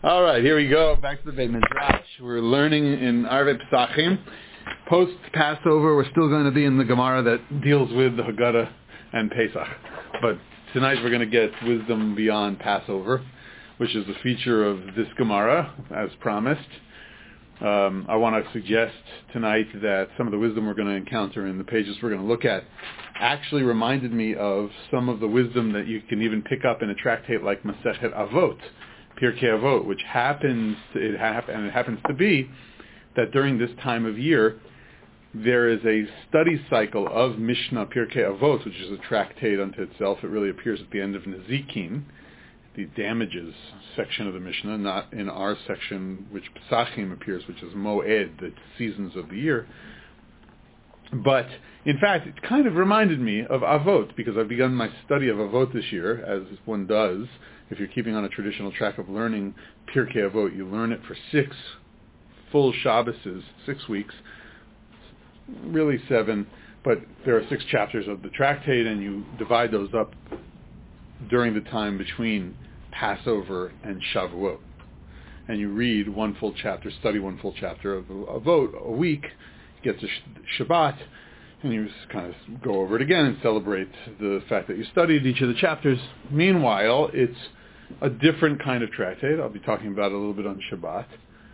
All right, here we go. Back to the Beit Midrash. We're learning in Arvei Pesachim. Post-Passover, we're still going to be in the Gemara that deals with the Haggadah and Pesach. But tonight we're going to get wisdom beyond Passover, which is a feature of this Gemara, as promised. I want to suggest tonight that some of the wisdom we're going to encounter in the pages we're going to look at actually reminded me of some of the wisdom that you can even pick up in a tractate like Masechet Avot, Pirkei Avot, which happens to be that during this time of year there is a study cycle of Mishnah Pirkei Avot, which is a tractate unto itself. It really appears at the end of Nezikin, the damages section of the Mishnah, not in our section, which Pesachim appears, which is Moed, the seasons of the year. But, in fact, it kind of reminded me of Avot, because I've begun my study of Avot this year, as one does. If you're keeping on a traditional track of learning Pirkei Avot, you learn it for 6 full Shabbases, 6 weeks, really 7, but there are 6 chapters of the tractate, and you divide those up during the time between Passover and Shavuot. And you read one full chapter, study one full chapter of Avot a week, get to Shabbat, and you just kind of go over it again and celebrate the fact that you studied each of the chapters. Meanwhile, it's a different kind of tractate. I'll be talking about it a little bit on Shabbat.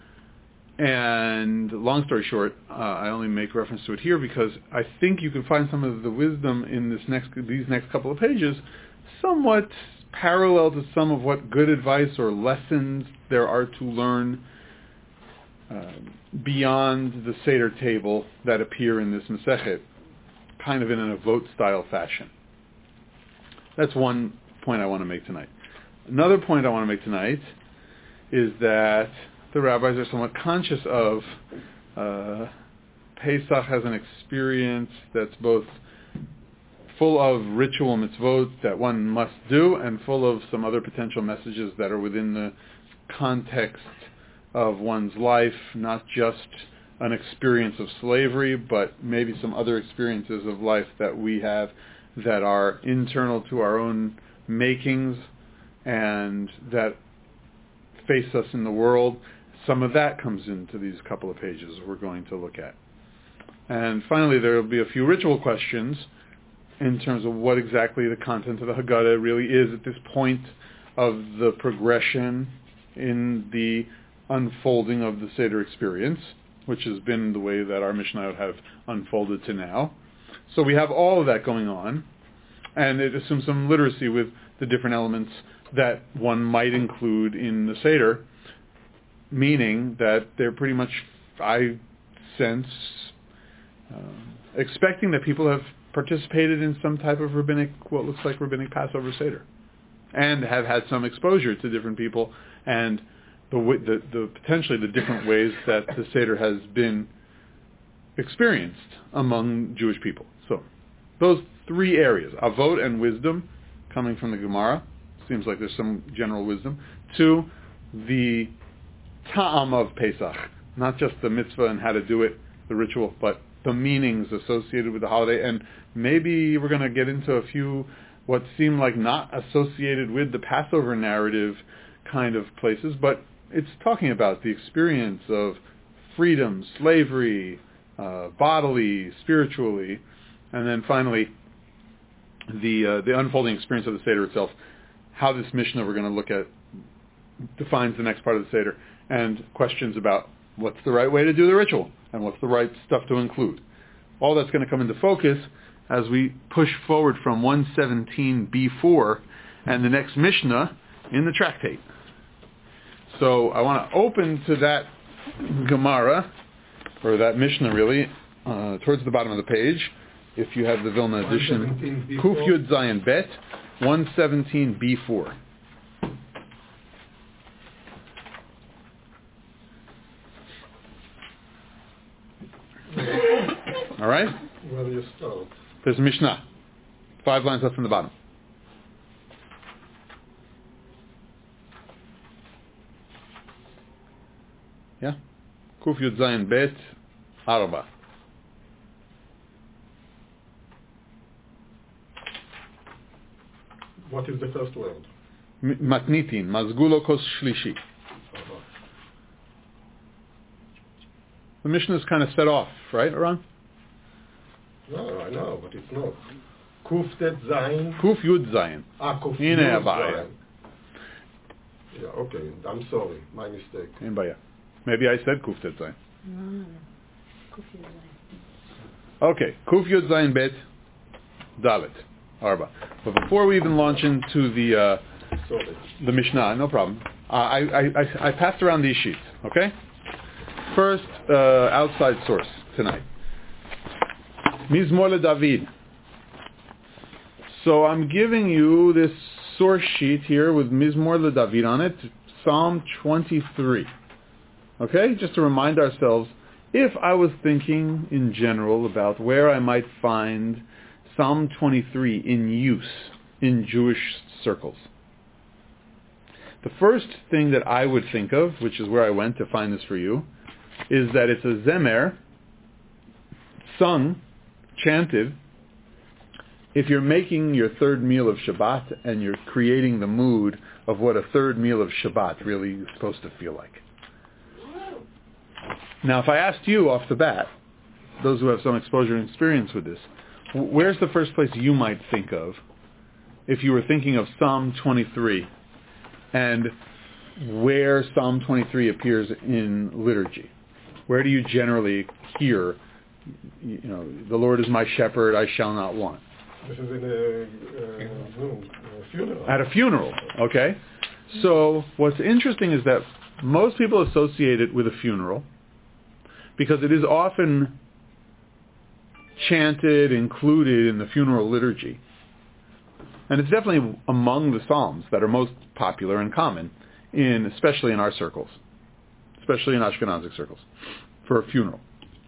And long story short, I only make reference to it here because I think you can find some of the wisdom in these next couple of pages somewhat parallel to some of what good advice or lessons there are to learn beyond the Seder table that appear in this Masechet, kind of in an Avot-style fashion. That's one point I want to make tonight. Another point I want to make tonight is that the rabbis are somewhat conscious of Pesach as an experience that's both full of ritual mitzvot that one must do and full of some other potential messages that are within the context of one's life, not just an experience of slavery, but maybe some other experiences of life that we have that are internal to our own makings and that face us in the world. Some of that comes into these couple of pages we're going to look at. And finally, there will be a few ritual questions in terms of what exactly the content of the Haggadah really is at this point of the progression in the unfolding of the Seder experience, which has been the way that our Mishnayot have unfolded to now. So we have all of that going on, and it assumes some literacy with the different elements that one might include in the Seder, meaning that they're pretty much, I sense, expecting that people have participated in some type of what looks like rabbinic Passover Seder, and have had some exposure to different people and the potentially the different ways that the Seder has been experienced among Jewish people. So those 3 areas, Avot and wisdom, coming from the Gemara, seems like there's some general wisdom. 2, the ta'am of Pesach, not just the mitzvah and how to do it, the ritual, but the meanings associated with the holiday. And maybe we're going to get into a few what seem like not associated with the Passover narrative kind of places, but it's talking about the experience of freedom, slavery, bodily, spiritually, and then finally the unfolding experience of the Seder itself, how this Mishnah we're going to look at defines the next part of the Seder, and questions about what's the right way to do the ritual and what's the right stuff to include. All that's going to come into focus as we push forward from 117b4 and the next Mishnah in the tractate. So I want to open to that Gemara, or that Mishnah really, towards the bottom of the page. If you have the Vilna edition, Kuf Yud Zayin Bet, 117b4. All right? Where do you start? There's a Mishnah. 5 lines up from the bottom. Yeah? Kuf Yud Zayin Bet, Arba. What is the first word? Matnitin, Mazgulo Kos Shlishi. The Mishnah is kind of set off, right, Ron? No, I know, but it's not. Kuf Tet Zayin. Kuf Yud Zayin. Kuf Hine Yud Abaya. Zayin. Yeah, okay. I'm sorry. My mistake. In Baya. Maybe I said Kuf Tet Zayin. No. Kuf Yud Zayin. Okay. Kuf Yud Zayin Bet Dalet. Arba. But before we even launch into the Mishnah, no problem. I passed around these sheets, okay? First, outside source tonight. Mizmor LeDavid. So I'm giving you this source sheet here with Mizmor LeDavid on it, Psalm 23. Okay? Just to remind ourselves, if I was thinking in general about where I might find Psalm 23 in use in Jewish circles, the first thing that I would think of, which is where I went to find this for you, is that it's a zemer, sung, chanted, if you're making your third meal of Shabbat and you're creating the mood of what a third meal of Shabbat really is supposed to feel like. Now, if I asked you off the bat, those who have some exposure and experience with this, where's the first place you might think of if you were thinking of Psalm 23 and where Psalm 23 appears in liturgy? Where do you generally hear, the Lord is my shepherd, I shall not want? This is in a funeral. At a funeral, okay? So what's interesting is that most people associate it with a funeral because it is often chanted, included in the funeral liturgy. And it's definitely among the Psalms that are most popular and common, especially in our circles, especially in Ashkenazic circles, for a funeral.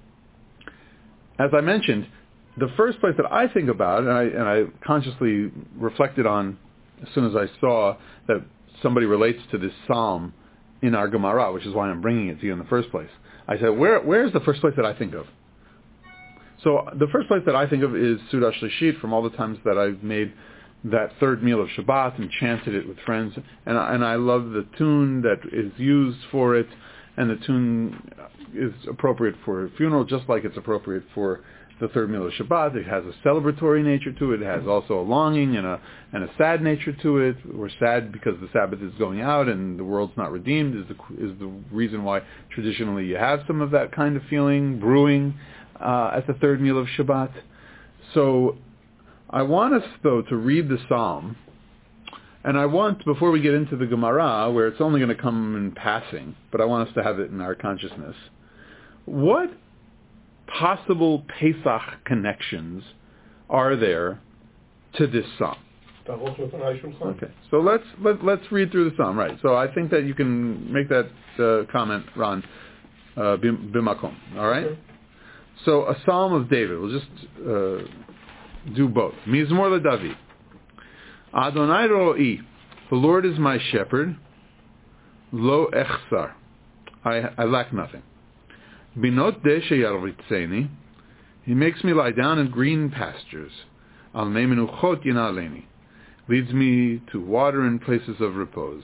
As I mentioned, the first place that I think about, and I consciously reflected on as soon as I saw that somebody relates to this psalm in our Gemara, which is why I'm bringing it to you in the first place. I said, where's the first place that I think of? So the first place that I think of is Suda Shlishit, from all the times that I've made that third meal of Shabbat and chanted it with friends. And I love the tune that is used for it, and the tune is appropriate for a funeral, just like it's appropriate for the third meal of Shabbat. It has a celebratory nature to it. It has also a longing and a sad nature to it. We're sad because the Sabbath is going out and the world's not redeemed is the reason why traditionally you have some of that kind of feeling brewing at the third meal of Shabbat. So I want us, though, to read the psalm, and I want, before we get into the Gemara, where it's only going to come in passing, but I want us to have it in our consciousness, what possible Pesach connections are there to this psalm? Okay, so let's read through the psalm, right? So I think that you can make that comment, Ron, bimakom, all right? Okay. So a psalm of David. We'll just do both. Mizmor LeDavid. Adonai ro'i. The Lord is my shepherd. Lo echsar. I lack nothing. Binot deshe yarvitzeni. He makes me lie down in green pastures. Al mei menuchot yinaleni. Leads me to water in places of repose.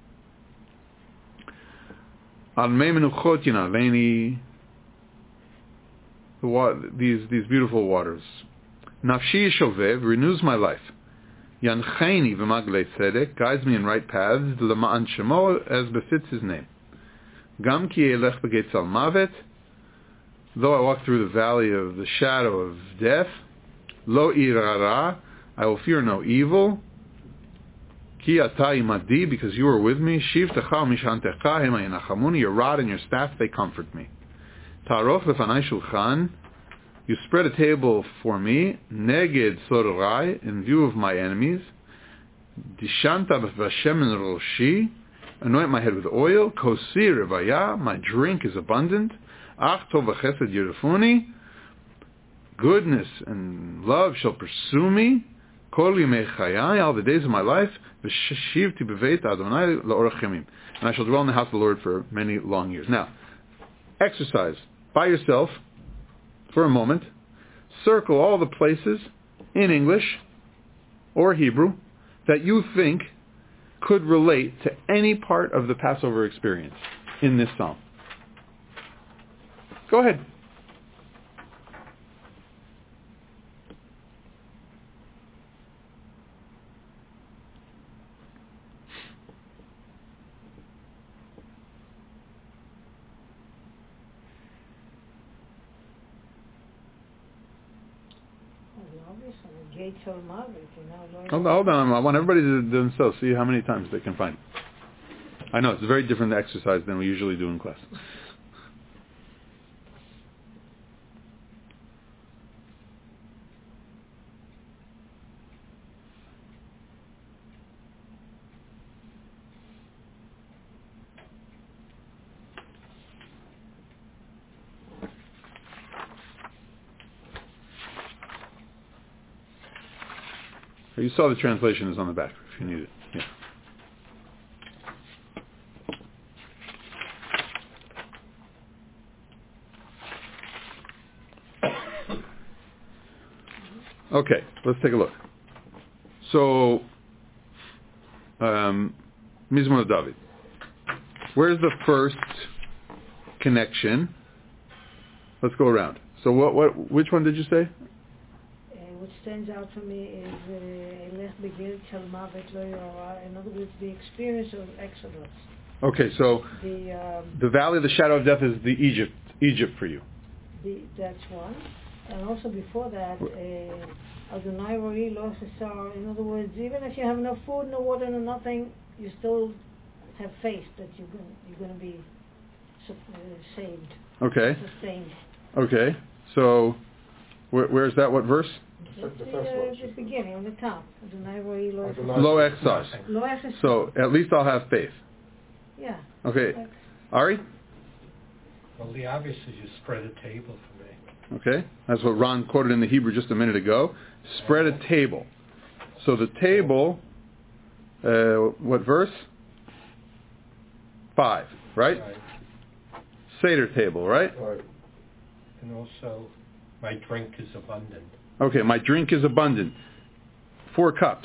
Al mei menuchot yinaleni. These beautiful waters. Nafshi Shovev renews my life. Yancheni v'maglei tzedek guides me in right paths. L'ma'an shemo as befits his name. Gam ki elech b'geitzal mavet. Though I walk through the valley of the shadow of death, lo irara, I will fear no evil. Ki ata imadi, because you are with me. Shivtecha u'mishantecha hema yinachamuni. Your rod and your staff, they comfort me. Taroch lefanai shulchan. You spread a table for me, neged sorai, in view of my enemies. Dishanta b'vashem roshi. Anoint my head with oil. Kosi revaya. My drink is abundant. Ach tov v'chesed yirafuni. Goodness and love shall pursue me. Kol yimei chayai, all the days of my life. V'shivti b'veit Adonai la'orach yamim. And I shall dwell in the house of the Lord for many long years. Now, exercise by yourself for a moment. Circle all the places in English or Hebrew that you think could relate to any part of the Passover experience in this psalm. Go ahead. Hold on. I want everybody to do themselves. See how many times they can find. I know it's a very different exercise than we usually do in class. You saw the translation is on the back if you need it. Yeah. Okay, let's take a look. So, Mizmor David. Where's the first connection? Let's go around. So which one did you say? What stands out for me is in other words, the experience of Exodus. Okay, so the valley of the shadow of death is the Egypt for you. That's one. And also before that, Adonai Roi Lo Chesar. In other words, even if you have no food, no water, no nothing, you still have faith that you're going to be saved. Okay. Sustained. Okay. So where's that? What verse? The beginning, on the top. Lo Echsar. So at least I'll have faith. Yeah. Okay. Ari? Well, the obvious is you spread a table for me. Okay. That's what Ron quoted in the Hebrew just a minute ago. Spread a table. So the table, what verse? 5, right? Seder table, right? Right. And also, my drink is abundant. Okay, my drink is abundant. 4 cups.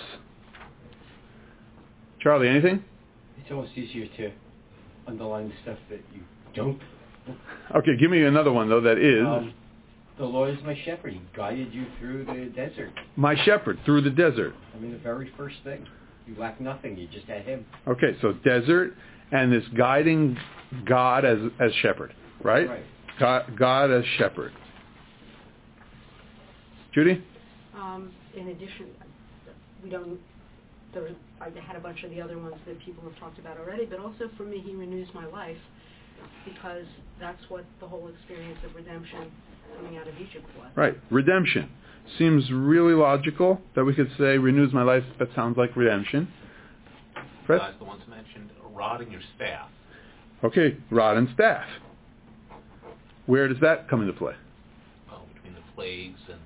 Charlie, anything? It's almost easier to underline stuff that you don't. Okay, give me another one, though, that is... the Lord is my shepherd. He guided you through the desert. My shepherd, through the desert. I mean, the very first thing. You lack nothing. You just had him. Okay, so desert and this guiding God as shepherd, right? Right. God as shepherd. Judy? In addition, I had a bunch of the other ones that people have talked about already, but also for me, he renews my life, because that's what the whole experience of redemption coming out of Egypt was. Right, redemption. Seems really logical that we could say renews my life. That sounds like redemption. Fred? The ones mentioned, a rod and your staff. Okay, rod and staff. Where does that come into play? Well, between the plagues and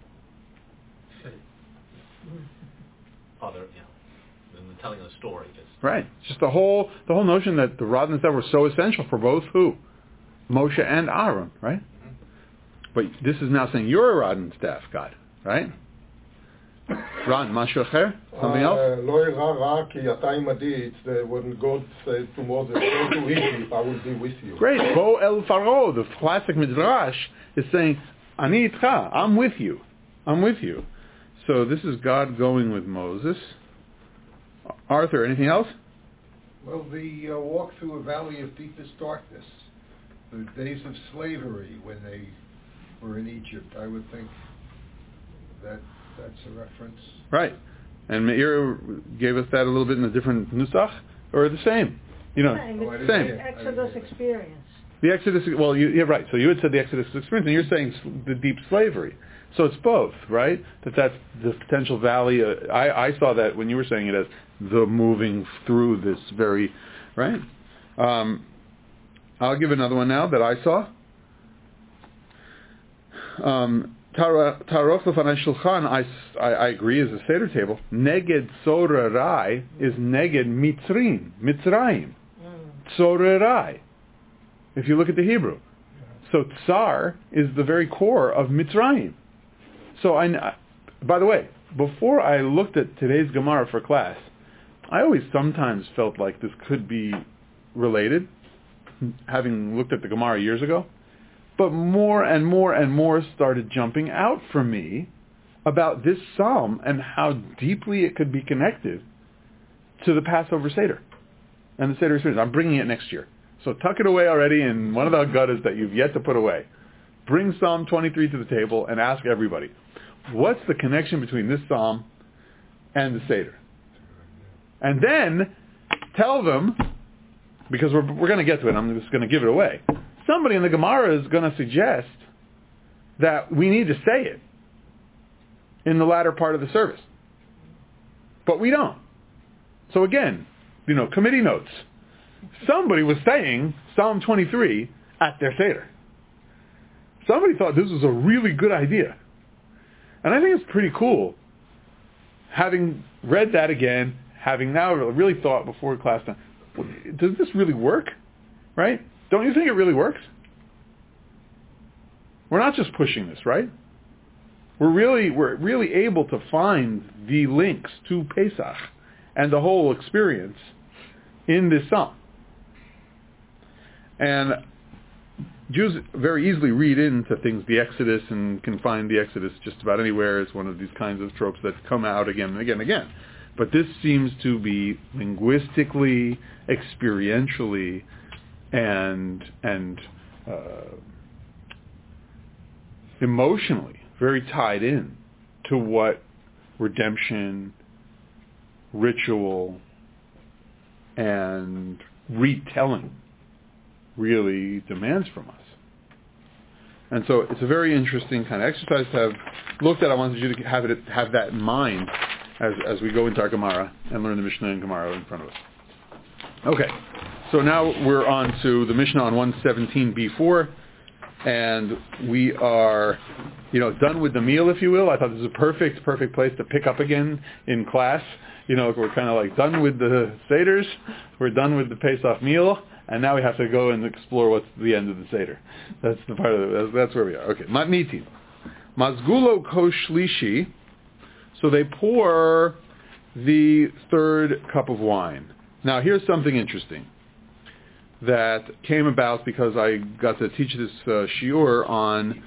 other, and the telling of the story. Right. Just the whole notion that the rod and staff were so essential for both who? Moshe and Aaron, right? Mm-hmm. But this is now saying you're a rod and staff, God, right? Ron, mashu acher? Something else? Lo ira ra ki ata imadi. It's when God said to Moses, go to Egypt, I will be with you. Great. Bo el Faro, the classic Midrash, is saying, Ani itcha, I'm with you. I'm with you. So this is God going with Moses. Arthur, anything else? Well, the walk through a valley of deepest darkness, the days of slavery when they were in Egypt, I would think that's a reference. Right. And Meir gave us that a little bit in a different nusach, or the same? Same. Exodus experience. The Exodus, well, you're right. So you had said the Exodus experience, and you're saying the deep slavery. So it's both, right? That's the potential valley. I saw that when you were saying it as the moving through this very, right? I'll give another one now that I saw. Taroch Lefanai Shulchan, I agree, is a Seder table. Neged Tzorerai is Neged Mitzrayim. Tzorerai. If you look at the Hebrew. So Tsar is the very core of Mitzrayim. So by the way, before I looked at today's Gemara for class, I always sometimes felt like this could be related, having looked at the Gemara years ago. But more and more and more started jumping out for me about this psalm and how deeply it could be connected to the Passover Seder and the Seder experience. I'm bringing it next year. So tuck it away already in one of the Haggadahs that you've yet to put away. Bring Psalm 23 to the table and ask everybody, what's the connection between this psalm and the Seder? And then tell them, because we're going to get to it, I'm just going to give it away. Somebody in the Gemara is going to suggest that we need to say it in the latter part of the service. But we don't. So again, committee notes. Somebody was saying Psalm 23 at their Seder. Somebody thought this was a really good idea. And I think it's pretty cool. Having read that again, having now really thought before class time, does this really work? Right? Don't you think it really works? We're not just pushing this, right? We're really able to find the links to Pesach and the whole experience in this psalm. And Jews very easily read into things the Exodus and can find the Exodus just about anywhere. It's one of these kinds of tropes that come out again and again and again. But this seems to be linguistically, experientially, and emotionally very tied in to what redemption, ritual, and retelling really demands from us. And so it's a very interesting kind of exercise to have looked at. I wanted you to have that in mind as we go into our Gemara and learn the Mishnah and Gemara in front of us. Okay, so now we're on to the Mishnah on 117b4, and we are, done with the meal, if you will. I thought this was a perfect place to pick up again in class. We're kind of like done with the Seders, we're done with the Pesach meal, and now we have to go and explore what's the end of the Seder. That's the part of it. That's where we are. Okay, Matnitin. Mazgulo koshlishi. So they pour the third cup of wine. Now here's something interesting that came about because I got to teach this shiur on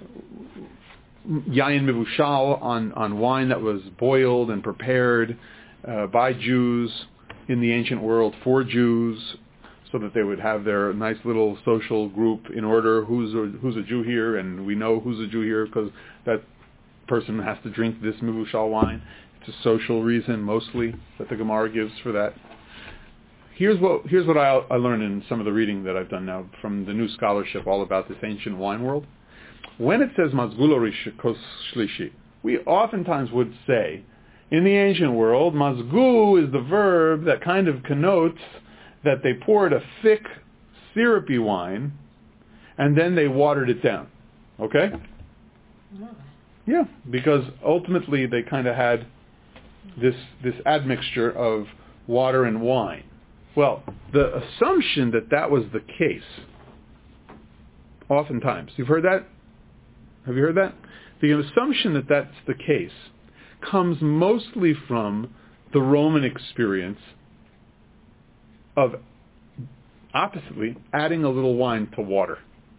yayin mivushal, on wine that was boiled and prepared by Jews in the ancient world for Jews, so that they would have their nice little social group in order. Who's a Jew here, and we know who's a Jew here because that person has to drink this mivushal wine. It's a social reason mostly that the Gemara gives for that. Here's what I learned in some of the reading that I've done now from the new scholarship all about this ancient wine world. When it says mazgulo shlishi, we oftentimes would say in the ancient world, mazgu is the verb that kind of connotes that they poured a thick, syrupy wine and then they watered it down. Okay? Yeah, because ultimately they kind of had this admixture of water and wine. Well, the assumption that was the case, oftentimes, you've heard that? Have you heard that? The assumption that that's the case comes mostly from the Roman experience of, oppositely, adding a little wine to water.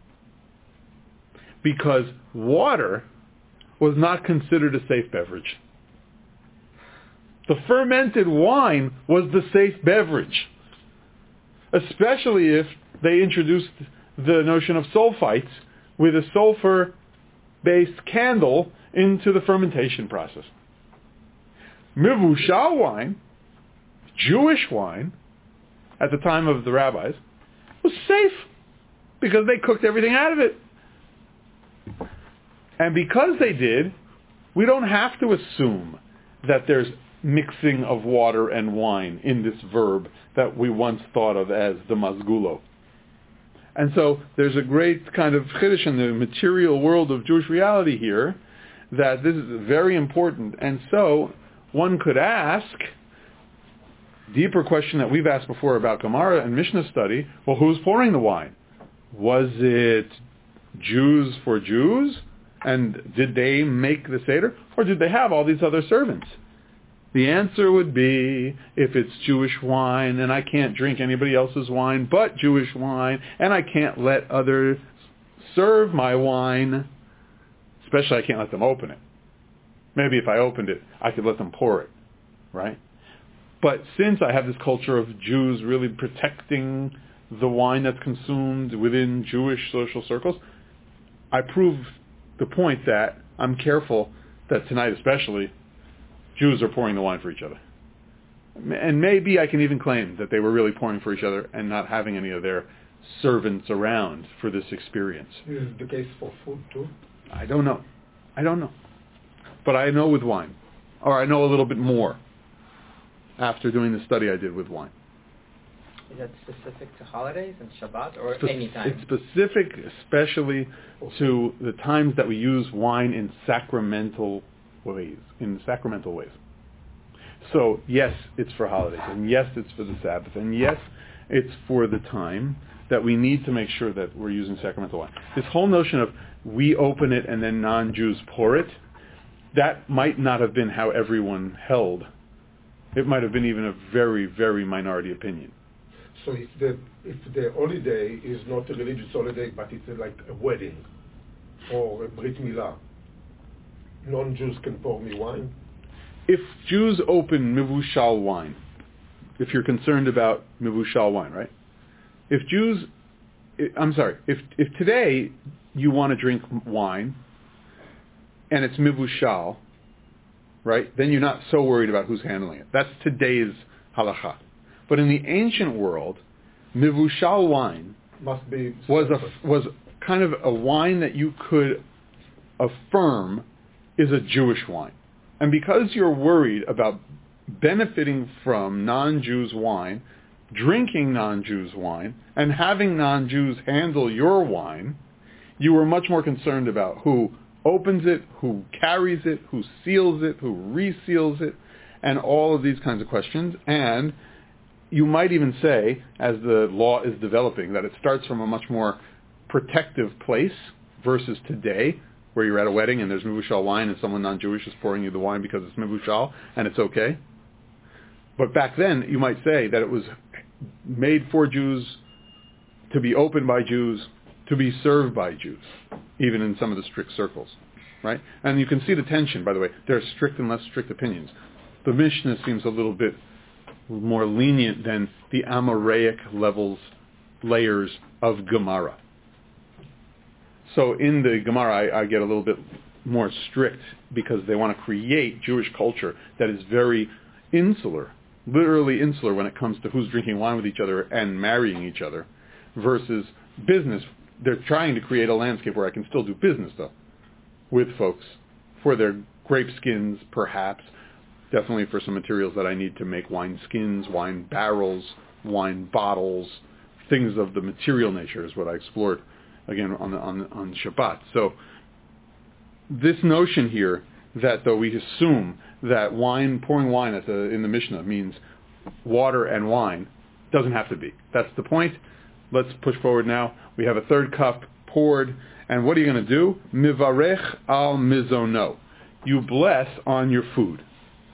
Because water was not considered a safe beverage. The fermented wine was the safe beverage, especially if they introduced the notion of sulfites with a sulfur-based candle into the fermentation process. Mivushal wine, Jewish wine, at the time of the rabbis, was safe because they cooked everything out of it. And because they did, we don't have to assume that there's mixing of water and wine in this verb that we once thought of as the mazgulo. And so there's a great kind of chiddush in the material world of Jewish reality here that this is very important. And so one could ask, deeper question that we've asked before about Gemara and Mishnah study, well, who's pouring the wine? Was it Jews for Jews? And did they make the Seder? Or did they have all these other servants? The answer would be, if it's Jewish wine, and I can't drink anybody else's wine but Jewish wine, and I can't let other serve my wine, especially I can't let them open it. Maybe if I opened it, I could let them pour it, right? But since I have this culture of Jews really protecting the wine that's consumed within Jewish social circles, I prove the point that I'm careful that tonight especially, Jews are pouring the wine for each other. And maybe I can even claim that they were really pouring for each other and not having any of their servants around for this experience. Is the case for food too? I don't know. But I know with wine. Or I know a little bit more after doing the study I did with wine. Is that specific to holidays and Shabbat or any time? It's specific especially to the times that we use wine in sacramental ways. So yes, it's for holidays, and yes, it's for the Sabbath, and yes, it's for the time that we need to make sure that we're using sacramental wine. This whole notion of we open it and then non-Jews pour it, that might not have been how everyone held. It might have been even a very, very minority opinion. So if the holiday is not a religious holiday, but it's like a wedding or a Brit Milah, non-Jews can pour me wine? If Jews open mivushal wine, if you're concerned about mivushal wine, right? If today you want to drink wine and it's mivushal, right, then you're not so worried about who's handling it. That's today's halacha. But in the ancient world, mivushal wine Must be was kind of a wine that you could affirm is a Jewish wine. And because you're worried about benefiting from non-Jews wine, drinking non-Jews wine, and having non-Jews handle your wine, you were much more concerned about who opens it, who carries it, who seals it, who reseals it, and all of these kinds of questions. And you might even say, as the law is developing, that it starts from a much more protective place versus today, where you're at a wedding and there's mivushal wine and someone non-Jewish is pouring you the wine because it's mivushal and it's okay. But back then, you might say that it was made for Jews, to be opened by Jews, to be served by Jews, even in some of the strict circles, right? And you can see the tension, by the way. There are strict and less strict opinions. The Mishnah seems a little bit more lenient than the Amoraic layers of Gemara. So in the Gemara, I get a little bit more strict because they want to create Jewish culture that is very insular, literally insular when it comes to who's drinking wine with each other and marrying each other versus business. They're trying to create a landscape where I can still do business, though, with folks for their grape skins, perhaps, definitely for some materials that I need to make wine skins, wine barrels, wine bottles, things of the material nature is what I explored again on Shabbat. So this notion here that though we assume that pouring wine in the Mishnah means water and wine, doesn't have to be. That's the point. Let's push forward now. We have a third cup poured, and what are you going to do? Mivarech al mizono. You bless on your food.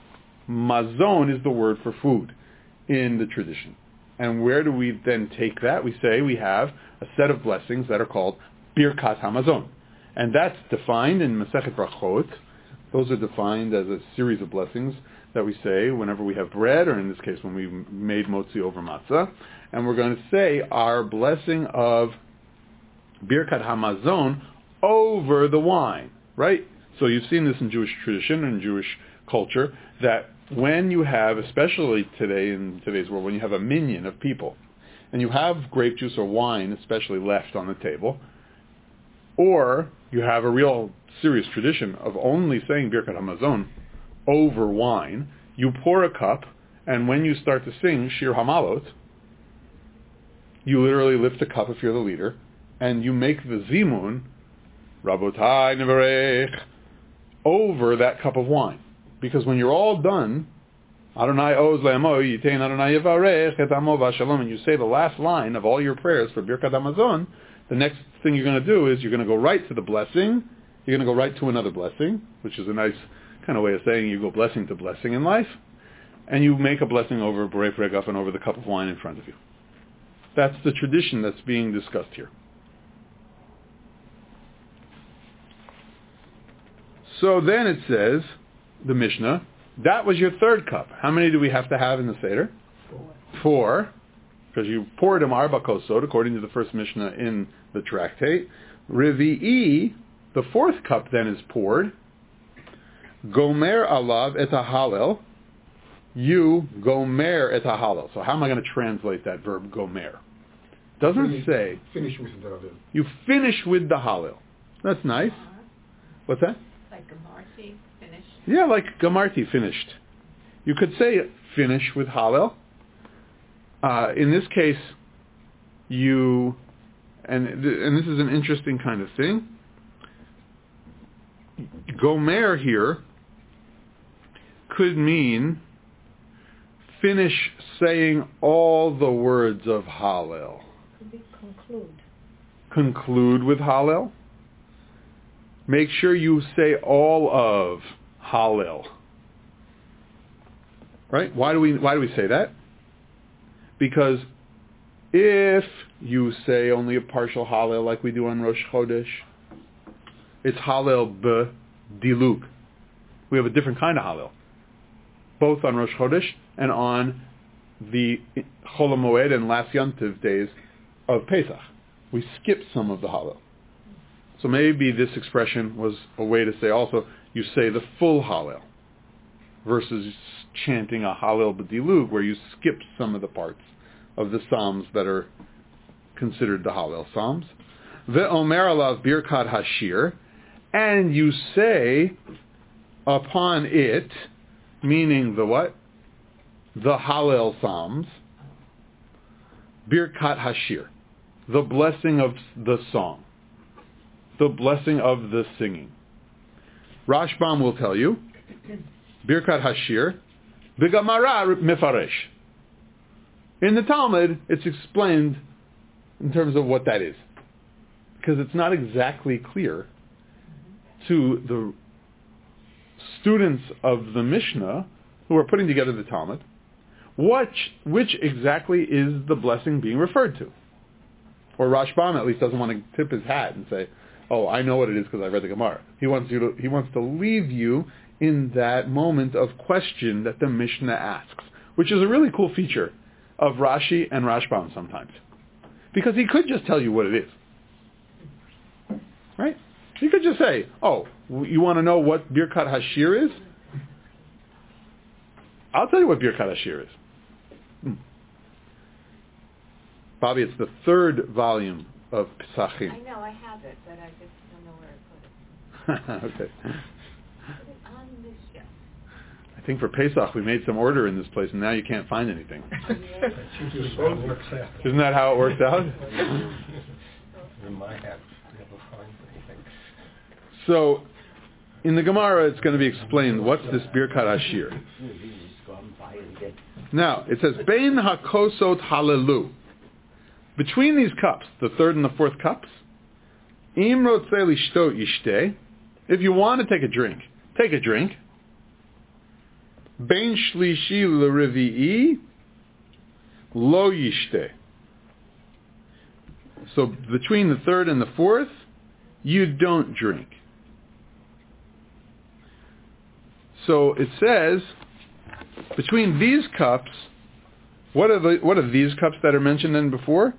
Mazon is the word for food in the tradition. And where do we then take that? We say we have a set of blessings that are called Birkat HaMazon. And that's defined in Masechet Brachot. Those are defined as a series of blessings that we say whenever we have bread, or in this case when we made motzi over matzah. And we're going to say our blessing of Birkat HaMazon over the wine, right? So you've seen this in Jewish tradition and Jewish culture, that when you have, especially today in today's world, when you have a minyan of people, and you have grape juice or wine especially left on the table, or you have a real serious tradition of only saying Birkat HaMazon over wine, you pour a cup, and when you start to sing Shir Hamalot, you literally lift the cup if you're the leader, and you make the zimun, Rabotai Nevarech, over that cup of wine. Because when you're all done, Adonai Oz Le'amo Yitein Adonai Yevarech Et Amo V'Shalom, and you say the last line of all your prayers for Birkat HaMazon, the next thing you're going to do is you're going to go right to the blessing. You're going to go right to another blessing, which is a nice kind of way of saying you go blessing to blessing in life, and you make a blessing over Borei Pregaf and over the cup of wine in front of you. That's the tradition that's being discussed here. So then it says, the Mishnah, that was your third cup. How many do we have to have in the Seder? 4. Because you poured him arba kosot, according to the first Mishnah in the tractate. Revi'i, the fourth cup then is poured. Gomer alav et ha'halel. You gomer et ha'halel. So how am I going to translate that verb gomer? Doesn't say. Finish with the Hallel. You finish with the Hallel. That's nice. What's that? Like Gamarti, finished. Yeah, like Gamarti, finished. You could say finish with Hallel. In this case, you, and this is an interesting kind of thing. Gomer here could mean finish saying all the words of Hallel. Could be conclude. Conclude with Hallel. Make sure you say all of Hallel. Right? Why do we say that? Because if you say only a partial Hallel like we do on Rosh Chodesh, it's Hallel b'dilug. We have a different kind of Hallel, both on Rosh Chodesh and on the Chol HaMoed and Last Yontiv days of Pesach. We skip some of the Hallel. So maybe this expression was a way to say also, you say the full Hallel, versus chanting a Hallel b'dilug, where you skip some of the parts of the Psalms that are considered the Hallel Psalms. Ve'omer alav birkat hashir, and you say upon it, meaning the what? The Hallel Psalms, birkat hashir, the blessing of the song, the blessing of the singing. Rashbam will tell you, birkat hashir, b'gamara mefaresh. In the Talmud, it's explained in terms of what that is, because it's not exactly clear to the students of the Mishnah who are putting together the Talmud which exactly is the blessing being referred to. Or Rashbam at least doesn't want to tip his hat and say, "Oh, I know what it is because I read the Gemara." He wants to leave you in that moment of question that the Mishnah asks, which is a really cool feature of Rashi and Rashbam sometimes. Because he could just tell you what it is. Right? He could just say, "Oh, you want to know what Birkat Hashir is? I'll tell you what Birkat Hashir is." Bobby, it's the third volume of Pesachim. I know, I have it, but I just don't know where I put it. Okay. Put it on this shelf. I think for Pesach we made some order in this place, and now you can't find anything. Isn't that how it worked out? In my house, we never find anything. So, in the Gemara, it's going to be explained what's this Birkat Hashir. Now, it says, Bein hakosot halelu. Between these cups, the third and the fourth cups, im rotzeh lishtot yishteh. If you want to take a drink, take a drink. Bein shlishi l'revi'i lo yishteh. So between the third and the fourth, you don't drink. So it says, between these cups, what are these cups that are mentioned then before?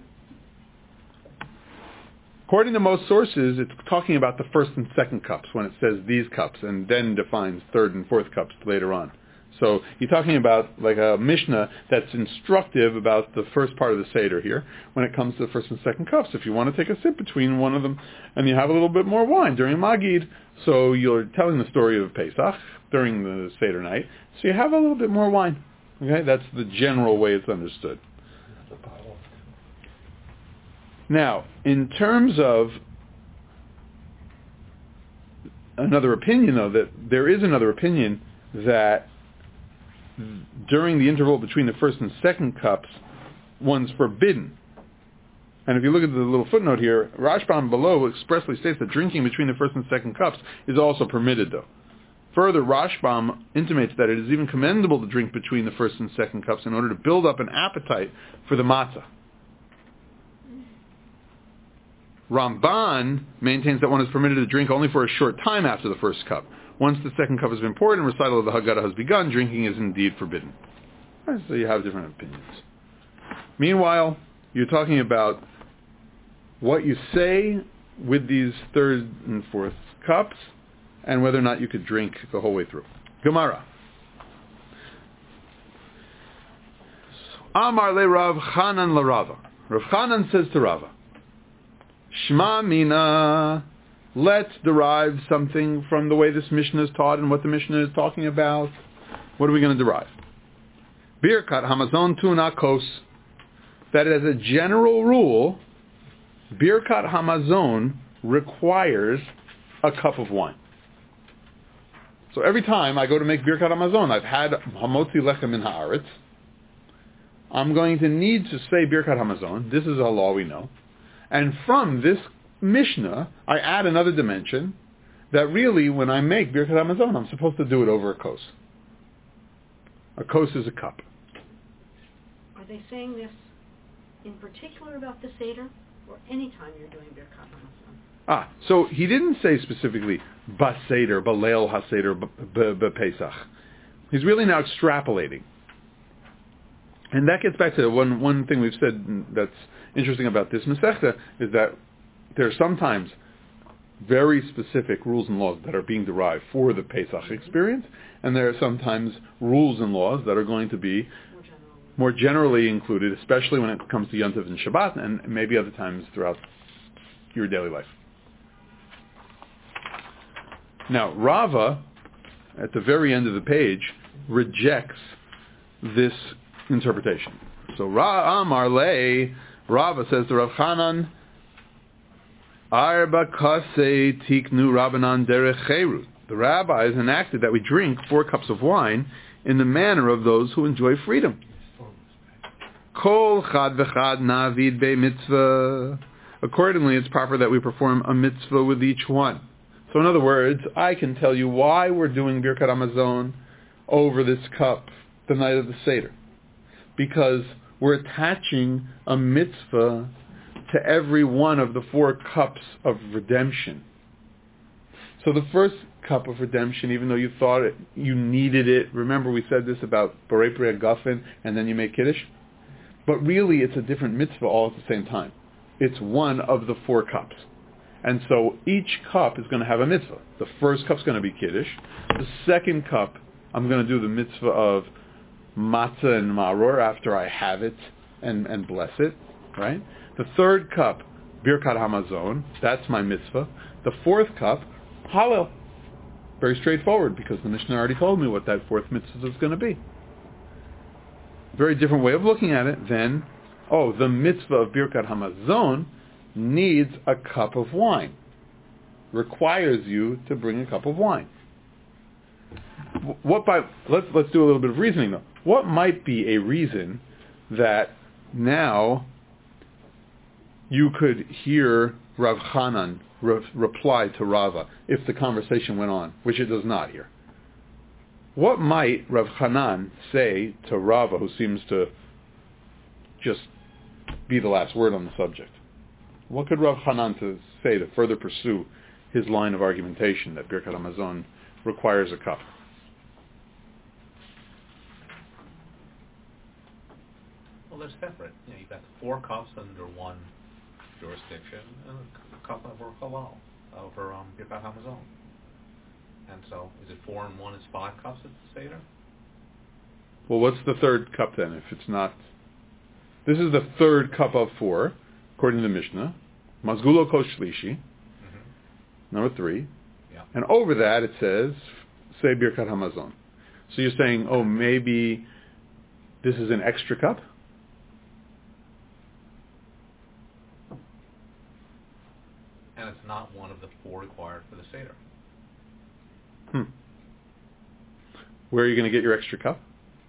According to most sources, it's talking about the first and second cups when it says these cups, and then defines third and fourth cups later on. So you're talking about like a Mishnah that's instructive about the first part of the Seder here when it comes to the first and second cups. If you want to take a sip between one of them and you have a little bit more wine during Magid, so you're telling the story of Pesach during the Seder night, so you have a little bit more wine. Okay, that's the general way it's understood. Now, in terms of another opinion, though, that there is another opinion that during the interval between the first and second cups, one's forbidden. And if you look at the little footnote here, Rashbam below expressly states that drinking between the first and second cups is also permitted, though. Further, Rashbam intimates that it is even commendable to drink between the first and second cups in order to build up an appetite for the matzah. Ramban maintains that one is permitted to drink only for a short time after the first cup. Once the second cup has been poured and recital of the Haggadah has begun, drinking is indeed forbidden. So you have different opinions. Meanwhile, you're talking about what you say with these third and fourth cups and whether or not you could drink the whole way through. Gemara. Amar le Rav Chanan la Rava. Rav Chanan says to Rava, Shma mina, let's derive something from the way this Mishnah is taught and what the Mishnah is talking about. What are we going to derive? Birkat Hamazon tuna kos. That as a general rule, Birkat Hamazon requires a cup of wine. So every time I go to make Birkat Hamazon, I've had Hamotzi Lechem min haaretz. I'm going to need to say Birkat Hamazon. This is a law we know. And from this Mishnah, I add another dimension that really, when I make Birkat Hamazon, I'm supposed to do it over a kos. A kos is a cup. Are they saying this in particular about the Seder, or any time you're doing Birkat Hamazon? So he didn't say specifically Bas Seder, Baleil HaSeder, B'Pesach. He's really now extrapolating. And that gets back to one thing we've said that's interesting about this Masechta, is that there are sometimes very specific rules and laws that are being derived for the Pesach experience, and there are sometimes rules and laws that are going to be more generally included, especially when it comes to Yom Tov and Shabbat, and maybe other times throughout your daily life. Now, Rava, at the very end of the page, rejects this interpretation. So Amar Le, Rava says to Rav Chanan, Arba Kasei Tiknu Rabbanan Derech Cherut. The rabbis enacted that we drink 4 cups of wine in the manner of those who enjoy freedom. Kol Chad V'Chad Navid Be Mitzvah. Accordingly, it's proper that we perform a mitzvah with each one. So in other words, I can tell you why we're doing Birkat Hamazon over this cup the night of the Seder. Because we're attaching a mitzvah to every one of the 4 cups of redemption. So the first cup of redemption, even though you thought you needed it, remember we said this about Borei Pri Hagafen, and then you make Kiddush? But really it's a different mitzvah all at the same time. It's one of the 4 cups. And so each cup is going to have a mitzvah. The first cup's going to be Kiddush. The second cup, I'm going to do the mitzvah of matzah and maror after I have it and bless it, right? The third cup, Birkat Hamazon, that's my mitzvah. The fourth cup, Hallel. Very straightforward, because the Mishnah already told me what that fourth mitzvah is going to be. Very different way of looking at it than, the mitzvah of Birkat Hamazon needs a cup of wine. Requires you to bring a cup of wine. Let's do a little bit of reasoning though. What might be a reason that now you could hear Rav Chanan reply to Rava if the conversation went on, which it does not here? What might Rav Chanan say to Rava, who seems to just be the last word on the subject? What could Rav Chanan say to further pursue his line of argumentation that Birkat Hamazon requires a cup? Well, they're separate. You've got 4 cups under one jurisdiction and a cup over halal, over Birkat Hamazon. And so, is it 4 and 1 is 5 cups at the Seder? Well, what's the third cup then, if it's not... This is the third cup of 4, according to the Mishnah. Mazgulo Kos Shlishi, number 3. Yeah. And over that it says, say Birkat Hamazon. So you're saying, maybe this is an extra cup? And it's not one of the 4 required for the Seder. Where are you going to get your extra cup?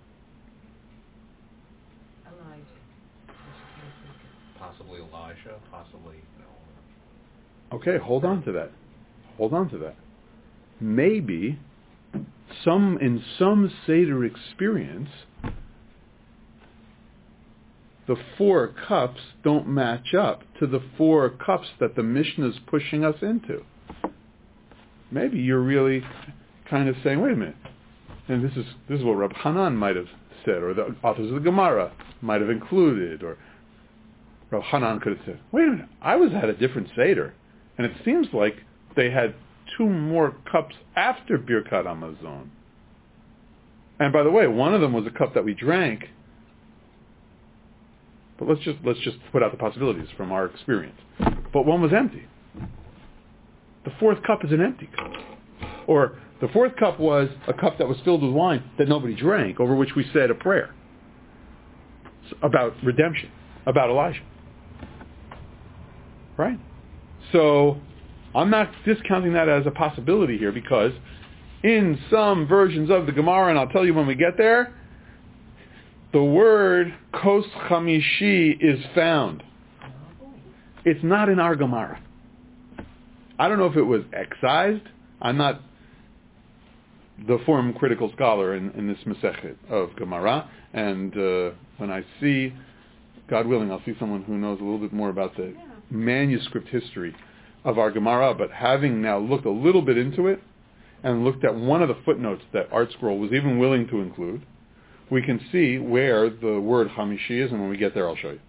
Possibly Elijah, possibly... Okay, hold on to that. Maybe in some Seder experience, the 4 cups don't match up to the 4 cups that the Mishnah is pushing us into. Maybe you're really... kind of saying, wait a minute, and this is what Rab Hanan might have said, or the authors of the Gemara might have included, or Rab Hanan could have said, wait a minute, I was at a different Seder, and it seems like they had 2 more cups after Birkat Hamazon. And by the way, one of them was a cup that we drank. But let's just put out the possibilities from our experience. But one was empty. The 4th cup is an empty cup. Or the 4th cup was a cup that was filled with wine that nobody drank, over which we said a prayer about redemption, about Elijah. Right? So I'm not discounting that as a possibility here, because in some versions of the Gemara, and I'll tell you when we get there, the word kos chamishi is found. It's not in our Gemara. I don't know if it was excised. I'm not the form critical scholar in this Masechet of Gemara, and when I see, God willing, I'll see someone who knows a little bit more about the manuscript history of our Gemara, but having now looked a little bit into it, and looked at one of the footnotes that ArtScroll was even willing to include, we can see where the word Hamishi is, and when we get there I'll show you.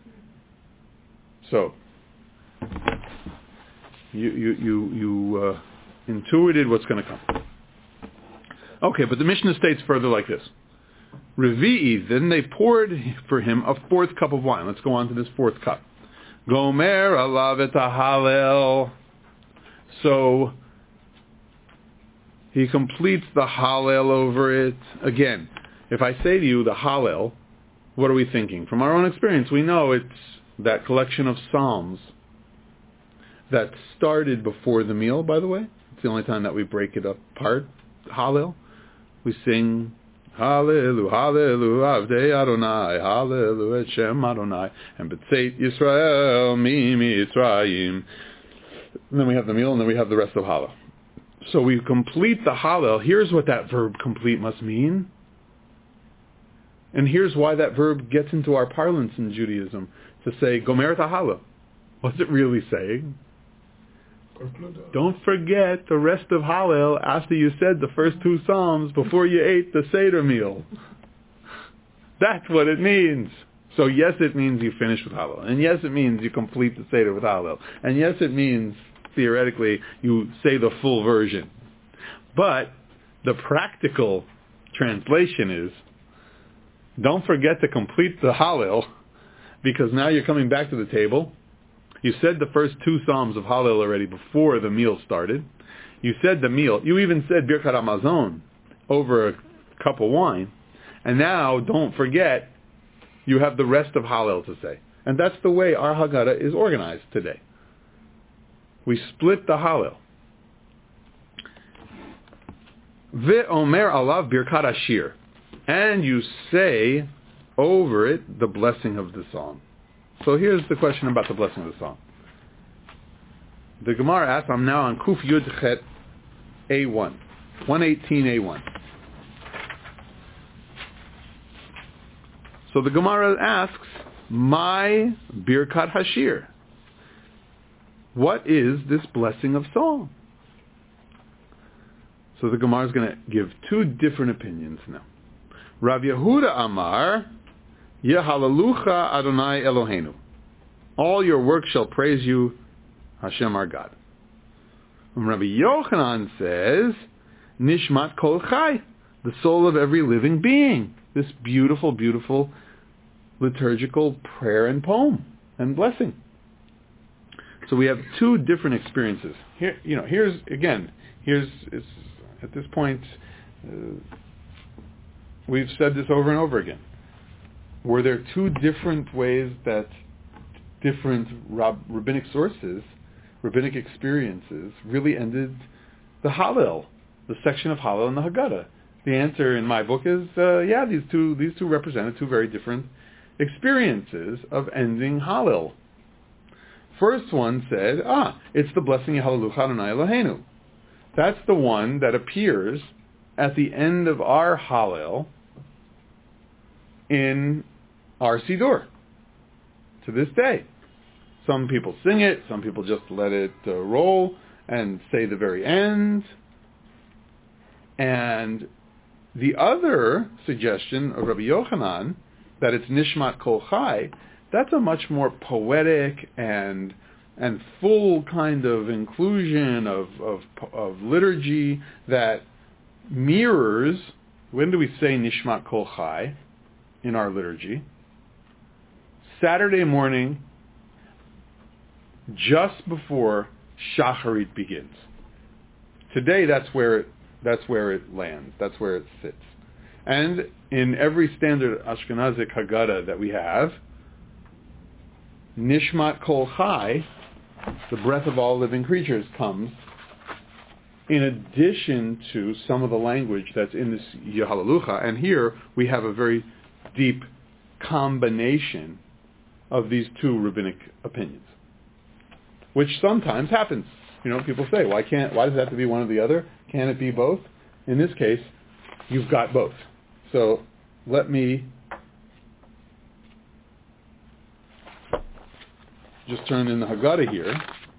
So, you intuited what's going to come. Okay, but the Mishnah states further like this. Revi'i, then they poured for him a 4th cup of wine. Let's go on to this 4th cup. Gomer alav et hallel. So he completes the Hallel over it. Again, if I say to you the Hallel, what are we thinking? From our own experience, we know it's that collection of psalms that started before the meal, by the way. It's the only time that we break it apart, Hallel. We sing, Hallelu, Hallelu, Avdei Adonai, Hallelu, Et Shem Adonai, and B'tzeit Yisrael, Mi Mitzrayim. And then we have the meal, and then we have the rest of Hallel. So we complete the Hallel. Here's what that verb complete must mean. And here's why that verb gets into our parlance in Judaism, to say, Gomer Hallel. What's it really saying? Don't forget the rest of Hallel after you said the first 2 Psalms before you ate the Seder meal. That's what it means. So yes, it means you finish with Hallel. And yes, it means you complete the Seder with Hallel. And yes, it means theoretically you say the full version. But the practical translation is, don't forget to complete the Hallel, because now you're coming back to the table. You said the first 2 Psalms of Hallel already before the meal started. You said the meal. You even said Birkat Hamazon over a cup of wine. And now, don't forget, you have the rest of Hallel to say. And that's the way our Haggadah is organized today. We split the Hallel. Ve'omer alav birkat ashir. And you say over it the blessing of the song. So here's the question about the blessing of the song. The Gemara asks, I'm now on Kuf Yud Chet A1, 118A1. So the Gemara asks, my Birkat Hashir. What is this blessing of song? So the Gemara is going to give 2 different opinions now. Rav Yehuda Amar, Yehalalucha Adonai Eloheinu. All your work shall praise you, Hashem our God. And Rabbi Yochanan says, Nishmat Kol Chai, the soul of every living being. This beautiful, beautiful liturgical prayer and poem and blessing. So we have 2 different experiences. Here, here's at this point, we've said this over and over again. Were there 2 different ways that different rabbinic sources, rabbinic experiences, really ended the Hallel, the section of Hallel in the Haggadah? The answer in my book is, these two represented 2 very different experiences of ending Hallel. First one said, it's the blessing Yehalalucha Adonai Eloheinu. That's the one that appears at the end of our Hallel in our Siddur to this day. Some people sing it, some people just let it roll and say the very end. And the other suggestion of Rabbi Yochanan, that it's Nishmat Kol Chai, that's a much more poetic and full kind of inclusion of liturgy that mirrors. When do we say Nishmat Kol Chai in our liturgy? Saturday morning, just before Shacharit begins. Today, that's where it lands. That's where it sits. And in every standard Ashkenazic Haggadah that we have, Nishmat Kol Chai, the breath of all living creatures, comes in addition to some of the language that's in this Yehalalucha. And here we have a very deep combination of these two rabbinic opinions, which sometimes happens. People say, why does it have to be one or the other? Can it be both? In this case, you've got both. So let me just turn in the Haggadah here.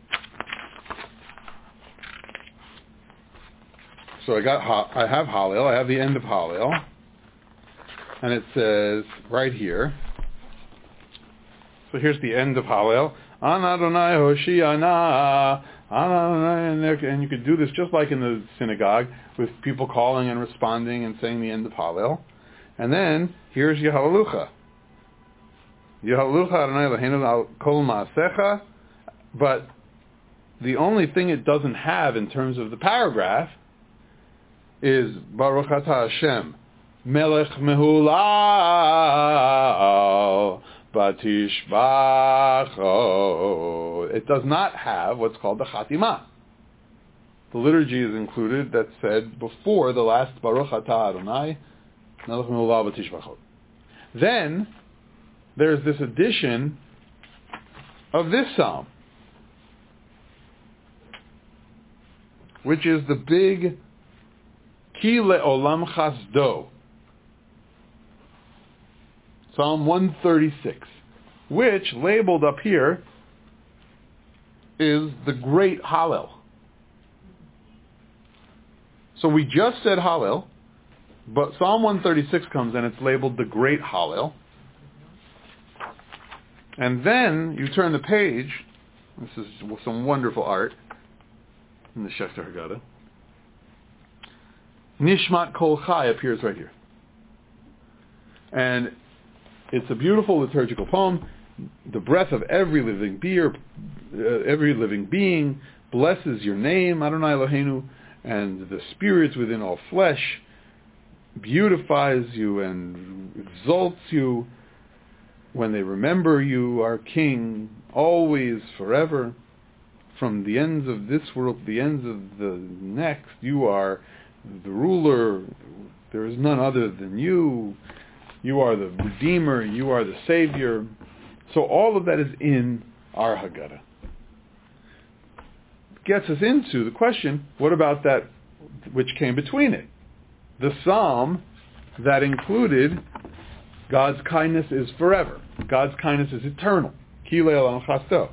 So I have Hallel, I have the end of Hallel, and it says right here. So here's the end of Hallel. An Adonai Hoshiana. And you could do this just like in the synagogue, with people calling and responding and saying the end of Hallel. And then here's Yehalalucha. Yehalalucha Adonai Eloheinu al kol ma'asecha. But the only thing it doesn't have in terms of the paragraph is Baruch Atah Hashem Melech Mehulal Batishbacho. It does not have what's called the Chatimah. The liturgy is included that said before the last Baruch Atah Adonai Melech Mehulal Batishbacho. Then there's this addition of this psalm, which is the big Ki le'olam chasdo, Psalm 136, which, labeled up here, is the great Hallel. So we just said Hallel, but Psalm 136 comes and it's labeled the great Hallel. And then you turn the page. This is some wonderful art in the Shechter Haggadah. Nishmat Kol Chai appears right here. And it's a beautiful liturgical poem. The breath of every living being blesses your name, Adonai Eloheinu, and the spirits within all flesh beautifies you and exalts you when they remember you are King, always, forever. From the ends of this world to the ends of the next, you are the ruler. There is none other than you. You are the Redeemer. You are the Savior. So all of that is in our Haggadah. Gets us into the question, what about that which came between it? The psalm that included God's kindness is forever. God's kindness is eternal. Ki le'olam chasdo.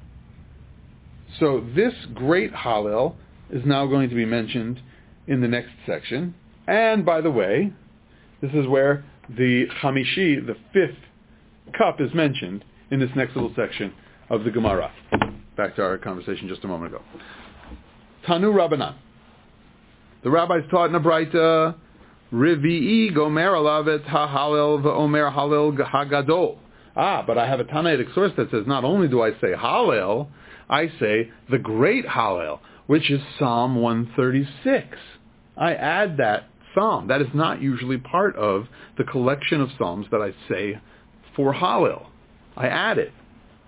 So this great Hallel is now going to be mentioned in the next section. And by the way, this is where the Chamishi, the fifth cup, is mentioned in this next little section of the Gemara. Back to our conversation just a moment ago. Tanu Rabbanan. The rabbis taught in a Braita, Rivi'i gomer alavet ha-Hallel v'omer Hallel hagadol. But I have a Tanaitic source that says not only do I say Hallel, I say the great Hallel, which is Psalm 136. I add that psalm. That is not usually part of the collection of psalms that I say for Hallel. I add it.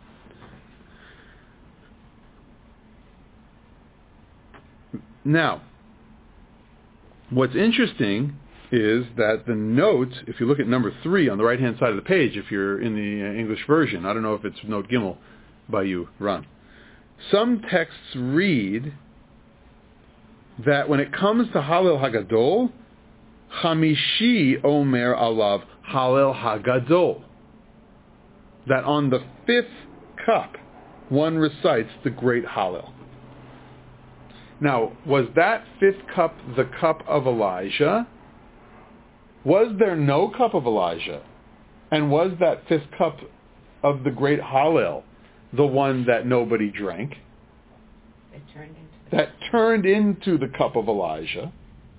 Now, what's interesting is that the note, if you look at number 3 on the right-hand side of the page, if you're in the English version, I don't know if it's note Gimel by you, Ron. Some texts read that when it comes to Hallel Hagadol, Chamishi Omer Alav Hallel Hagadol. That on the 5th cup, one recites the great Hallel. Now, was that fifth cup the cup of Elijah? Was there no cup of Elijah? And was that fifth cup of the great Hallel the one that nobody drank? That turned into the cup of Elijah?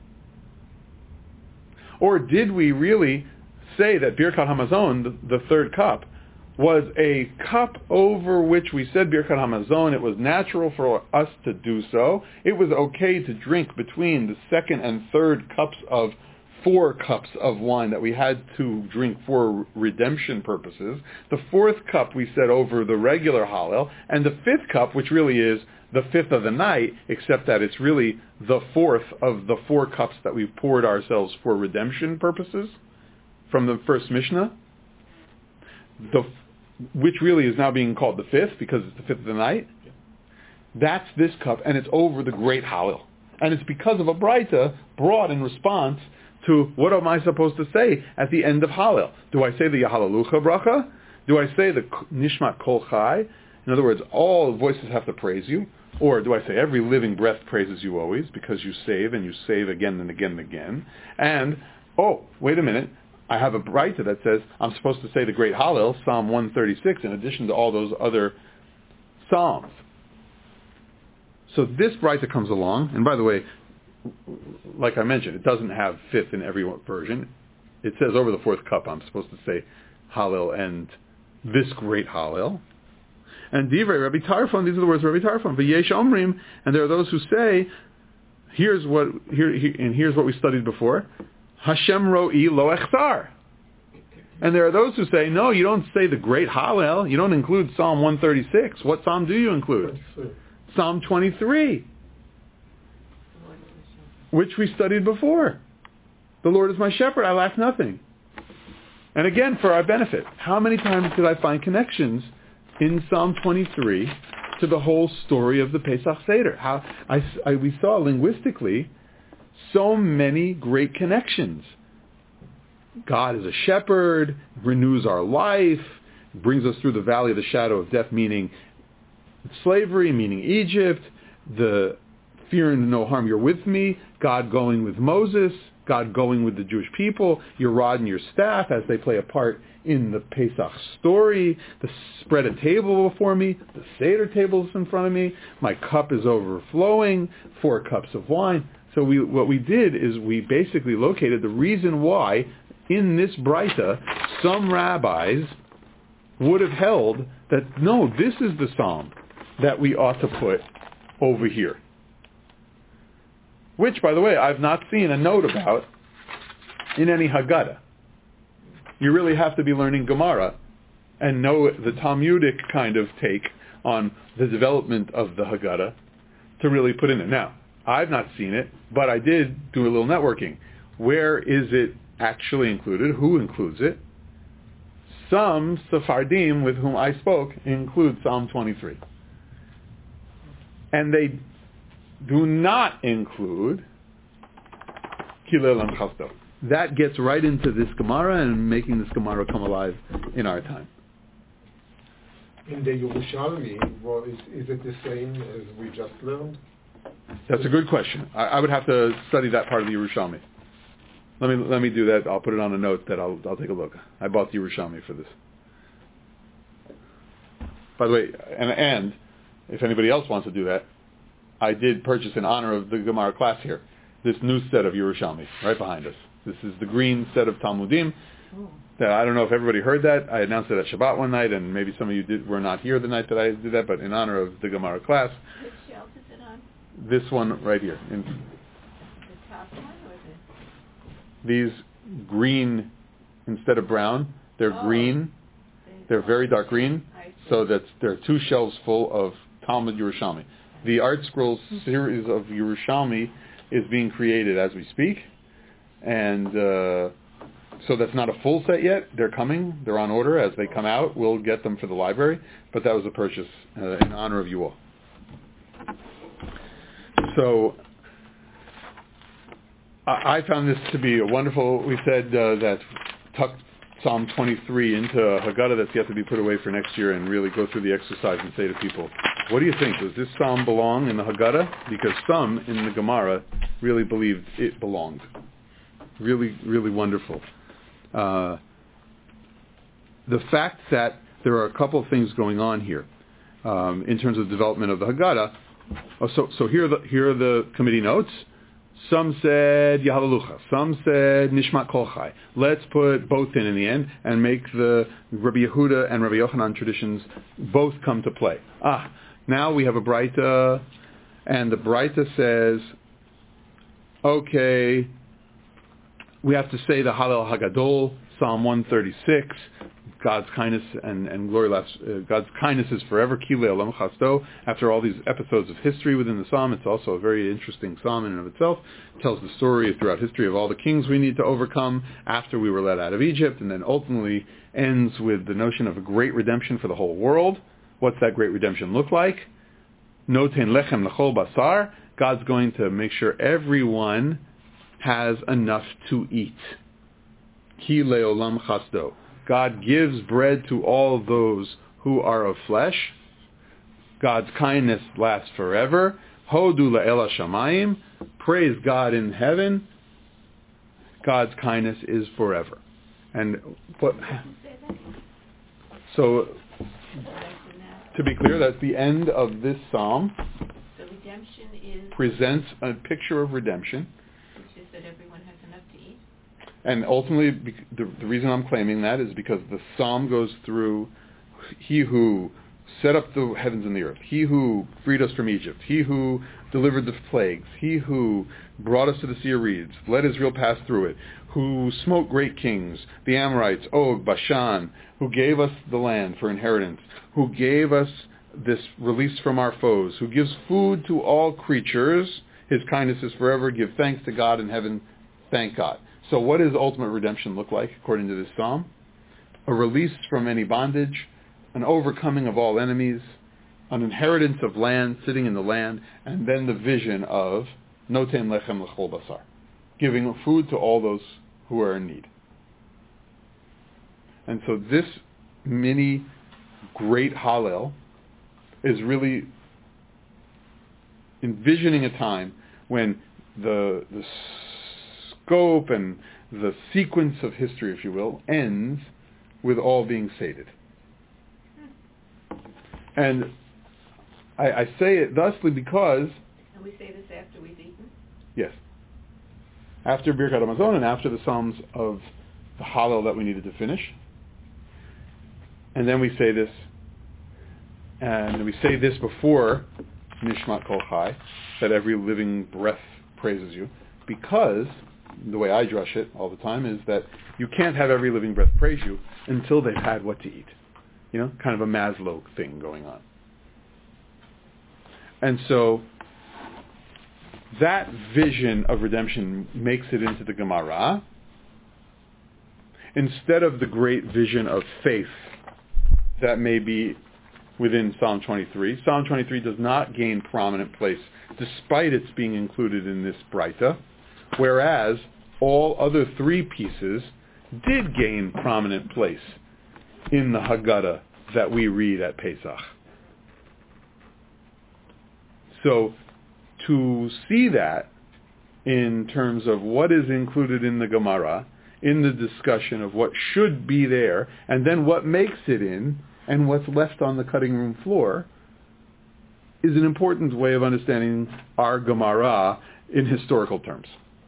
Or did we really say that Birkat Hamazon, the third cup, was a cup over which we said Birkat Hamazon, it was natural for us to do so. It was okay to drink between the second and third cups of 4 cups of wine that we had to drink for redemption purposes. The fourth cup we said over the regular Hallel, and the fifth cup, which really is the fifth of the night, except that it's really the fourth of the 4 cups that we poured ourselves for redemption purposes from the first Mishnah, which really is now being called the fifth because it's the fifth of the night. That's this cup, and it's over the great Hallel. And it's because of a Braita brought in response to what am I supposed to say at the end of Hallel? Do I say the Yahalalucha bracha? Do I say the Nishmat Kol Chai? In other words, all voices have to praise you. Or do I say every living breath praises you always because you save and you save again and again and again? And, oh, wait a minute, I have a Braita that says I'm supposed to say the great Hallel, Psalm 136, in addition to all those other Psalms. So this Braita comes along, and by the way, like I mentioned, it doesn't have fifth in every version. It says over the fourth cup I'm supposed to say Hallel and this great Hallel. And Divrei Rabbi Tarfon, these are the words of Rabbi Tarfon. V'yesh omrim, and there are those who say, here's what we studied before, Hashem ro'i lo echsar. And there are those who say, no, you don't say the great Hallel, you don't include Psalm 136. What psalm do you include? Psalm 23. Which we studied before. The Lord is my shepherd, I lack nothing. And again, for our benefit, how many times did I find connections in Psalm 23 to the whole story of the Pesach Seder? We saw linguistically so many great connections. God is a shepherd, renews our life, brings us through the valley of the shadow of death, meaning slavery, meaning Egypt, the fear and no harm, you're with me, God going with Moses, God going with the Jewish people, your rod and your staff as they play a part in the Pesach story, the spread a table before me, the Seder table is in front of me, my cup is overflowing, 4 cups of wine. So what we did is we basically located the reason why in this Braita some rabbis would have held that, no, this is the psalm that we ought to put over here. Which, by the way, I've not seen a note about in any Haggadah. You really have to be learning Gemara and know the Talmudic kind of take on the development of the Haggadah to really put in it. Now, I've not seen it, but I did do a little networking. Where is it actually included? Who includes it? Some Sephardim with whom I spoke include Psalm 23. And they do not include Kilel and Chasto. That gets right into this Gemara and making this Gemara come alive in our time. In the Yerushalmi, well, is it the same as we just learned? That's a good question. I would have to study that part of the Yerushalmi. Let me do that. I'll put it on a note that I'll take a look. I bought the Yerushalmi for this. By the way, and if anybody else wants to do that, I did purchase in honor of the Gemara class here this new set of Yerushalmi right behind us. This is the green set of Talmudim. That I don't know if everybody heard that. I announced it at Shabbat one night, and maybe some of you were not here the night that I did that, but in honor of the Gemara class. Which shelf is it on? This one right here. The top one or the... These green, instead of brown, they're green. They're very dark green. So that there are 2 shelves full of Talmud Yerushalmi. The Art Scrolls series of Yerushalmi is being created as we speak. And so that's not a full set yet. They're coming. They're on order. As they come out, we'll get them for the library. But that was a purchase in honor of you all. So I found this to be a wonderful... We said that tucked Psalm 23 into a Haggadah that's yet to be put away for next year and really go through the exercise and say to people, What do you think? Does this psalm belong in the Haggadah? Because some in the Gemara really believed it belonged. Really, really wonderful. The fact that there are a couple of things going on here in terms of development of the Haggadah. So here are the committee notes. Some said Yahalalucha. Some said Nishmat Kol Chai. Let's put both in the end and make the Rabbi Yehuda and Rabbi Yochanan traditions both come to play. Now we have a Braita, and the Braita says, okay, we have to say the Hallel Hagadol, Psalm 136, God's kindness and glory lasts. God's kindness is forever. Kilei Olam Chasto. After all these episodes of history within the psalm, it's also a very interesting psalm in and of itself. It tells the story throughout history of all the kings we need to overcome after we were led out of Egypt, and then ultimately ends with the notion of a great redemption for the whole world. What's that great redemption look like? Noten lechem lechol basar. God's going to make sure everyone has enough to eat. Kilei Olam Chasto. God gives bread to all those who are of flesh. God's kindness lasts forever. Hodu la'el hashamayim. Praise God in heaven. God's kindness is forever. And what? So, to be clear, that's the end of this psalm. So redemption is... presents a picture of redemption. Which is that everyone has enough to eat. And ultimately, the reason I'm claiming that is because the psalm goes through He who set up the heavens and the earth, He who freed us from Egypt, He who delivered the plagues, He who brought us to the Sea of Reeds, let Israel pass through it, who smote great kings, the Amorites, Og, Bashan, who gave us the land for inheritance, who gave us this release from our foes, who gives food to all creatures. His kindness is forever. Give thanks to God in heaven. Thank God. So what does ultimate redemption look like according to this psalm? A release from any bondage, an overcoming of all enemies, an inheritance of land, sitting in the land, and then the vision of Noten Lechem Lechol Basar, giving food to all those who are in need. And so this mini great Hallel is really envisioning a time when the scope and the sequence of history, if you will, ends with all being sated. And I say it thusly because... And we say this after we've eaten? Yes. After Birkat Hamazon and after the Psalms of the Hallel that we needed to finish. And then we say this, and we say this before Nishmat Kol Chai, that every living breath praises you, because the way I drush it all the time is that you can't have every living breath praise you until they've had what to eat. You know, kind of a Maslow thing going on. And so that vision of redemption makes it into the Gemara instead of the great vision of faith that may be within Psalm 23. Psalm 23 does not gain prominent place despite its being included in this Braita, whereas all other three pieces did gain prominent place in the Haggadah that we read at Pesach. So to see that in terms of what is included in the Gemara, in the discussion of what should be there, and then what makes it in, and what's left on the cutting room floor, is an important way of understanding our Gemara in historical terms.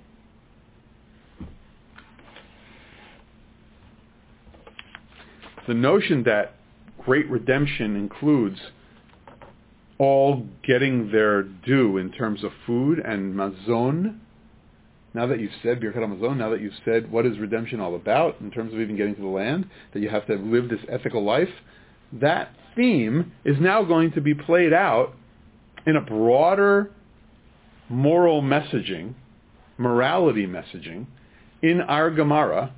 The notion that great redemption includes all getting their due in terms of food and mazon. Now that you've said Birkat Hamazon, now that you've said what is redemption all about in terms of even getting to the land, that you have to live this ethical life, that theme is now going to be played out in a broader moral messaging, morality messaging, in our Gemara,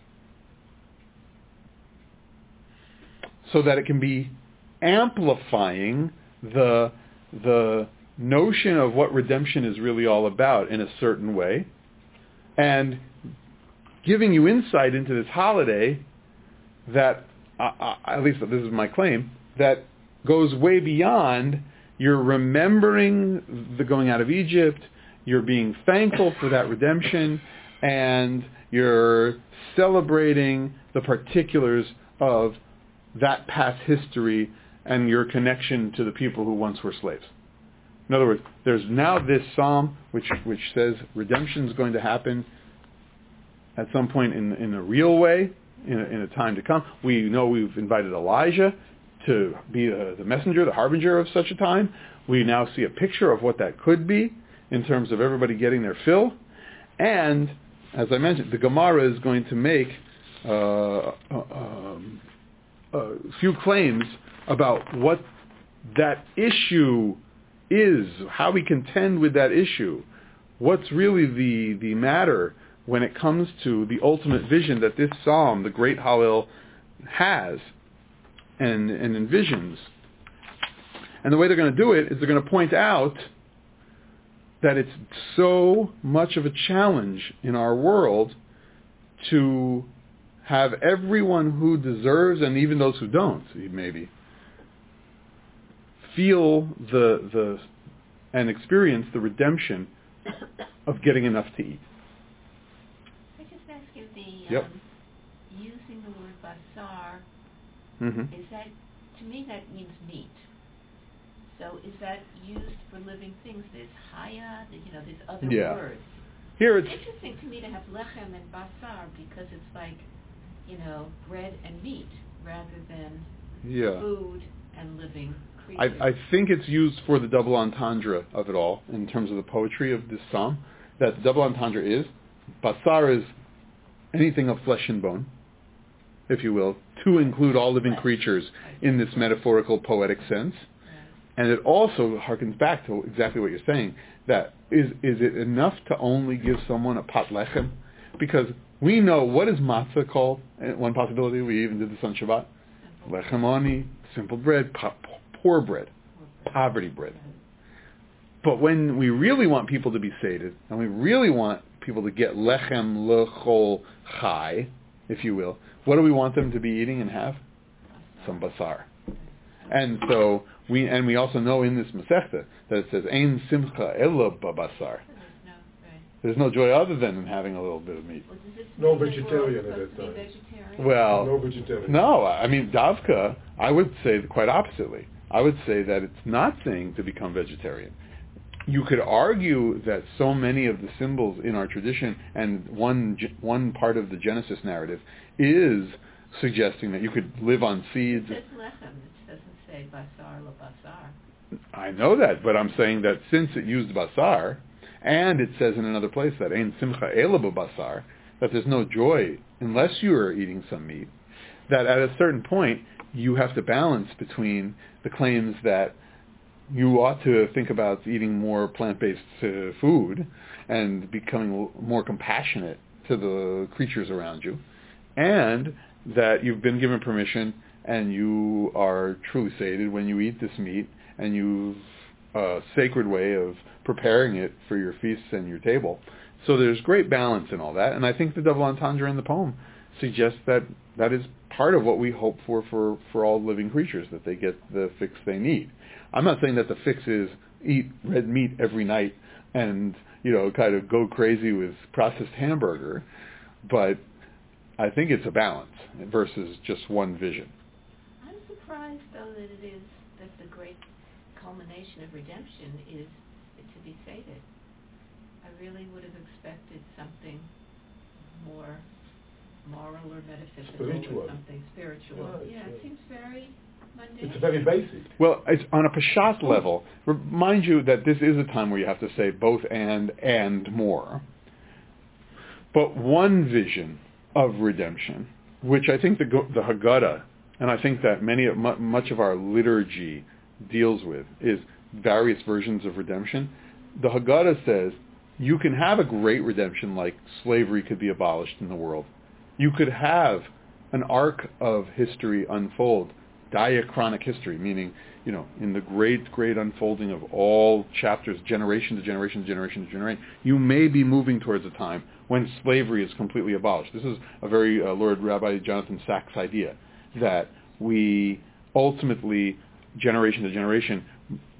so that it can be amplifying the notion of what redemption is really all about in a certain way, and giving you insight into this holiday that, at least this is my claim, that goes way beyond You're remembering the going out of Egypt, you're being thankful for that redemption, and you're celebrating the particulars of that past history and your connection to the people who once were slaves. In other words, there's now this psalm which says redemption is going to happen at some point in a real way, in a time to come. We know we've invited Elijah to be the messenger, the harbinger of such a time. We now see a picture of what that could be in terms of everybody getting their fill. And, as I mentioned, the Gemara is going to make a few claims about what that issue is, how we contend with that issue, what's really the matter when it comes to the ultimate vision that this psalm, the great Hallel, has and envisions. And the way they're going to do it is they're going to point out that it's so much of a challenge in our world to have everyone who deserves, and even those who don't, maybe, feel and experience the redemption of getting enough to eat. I just ask you Yep. using the word basar, Mm-hmm. is that, to me that means meat. So is that used for living things? There's chaya, there's other Yeah. words. Here It's it's interesting to me to have lechem and basar because it's like, bread and meat rather than food and living creatures. I think it's used for the double entendre of it all in terms of the poetry of this psalm. That the double entendre is basar is anything of flesh and bone, if you will, to include all living creatures in this metaphorical poetic sense. And it also harkens back to exactly what you're saying, that is it enough to only give someone a pat lechem? Because we know, what is matzah called? One possibility, we even did this on Shabbat. Lechem ani, simple bread, poor bread, poverty bread. But when we really want people to be sated, and we really want people to get lechem lechol chai, if you will, what do we want them to be eating and have? Some basar. And so we also know in this Masechta that it says ein simcha ella babasar. There's no joy other than in having a little bit of meat. No vegetarian at that time. Well, no vegetarian. No, I mean Davka, I would say quite oppositely. I would say that it's not saying to become vegetarian. You could argue that so many of the symbols in our tradition and one part of the Genesis narrative is suggesting that you could live on seeds. It says lechem. It doesn't say basar la basar. I know that, but I'm saying that since it used basar, and it says in another place that ein simcha ela basar, that there's no joy unless you are eating some meat, that at a certain point you have to balance between the claims that you ought to think about eating more plant-based food and becoming more compassionate to the creatures around you, and that you've been given permission and you are truly sated when you eat this meat, and you've a sacred way of preparing it for your feasts and your table. So there's great balance in all that, and I think the double entendre in the poem suggests that that is part of what we hope for all living creatures, that they get the fix they need. I'm not saying that the fix is eat red meat every night and, kind of go crazy with processed hamburger, but I think it's a balance versus just one vision. I'm surprised, though, that it is that the great culmination of redemption is to be sated. I really would have expected something more moral or metaphysical or something spiritual. Yeah, it seems very mundane. It's very basic. Well, it's on a Peshat level. Remind you that this is a time where you have to say both and more. But one vision of redemption, which I think the Haggadah, and I think that much of our liturgy deals with, is various versions of redemption. The Haggadah says you can have a great redemption, like slavery could be abolished in the world. You could have an arc of history unfold, diachronic history, meaning, in the great, great unfolding of all chapters, generation to generation to generation to generation, you may be moving towards a time when slavery is completely abolished. This is a very Lord Rabbi Jonathan Sacks idea, that we ultimately, generation to generation,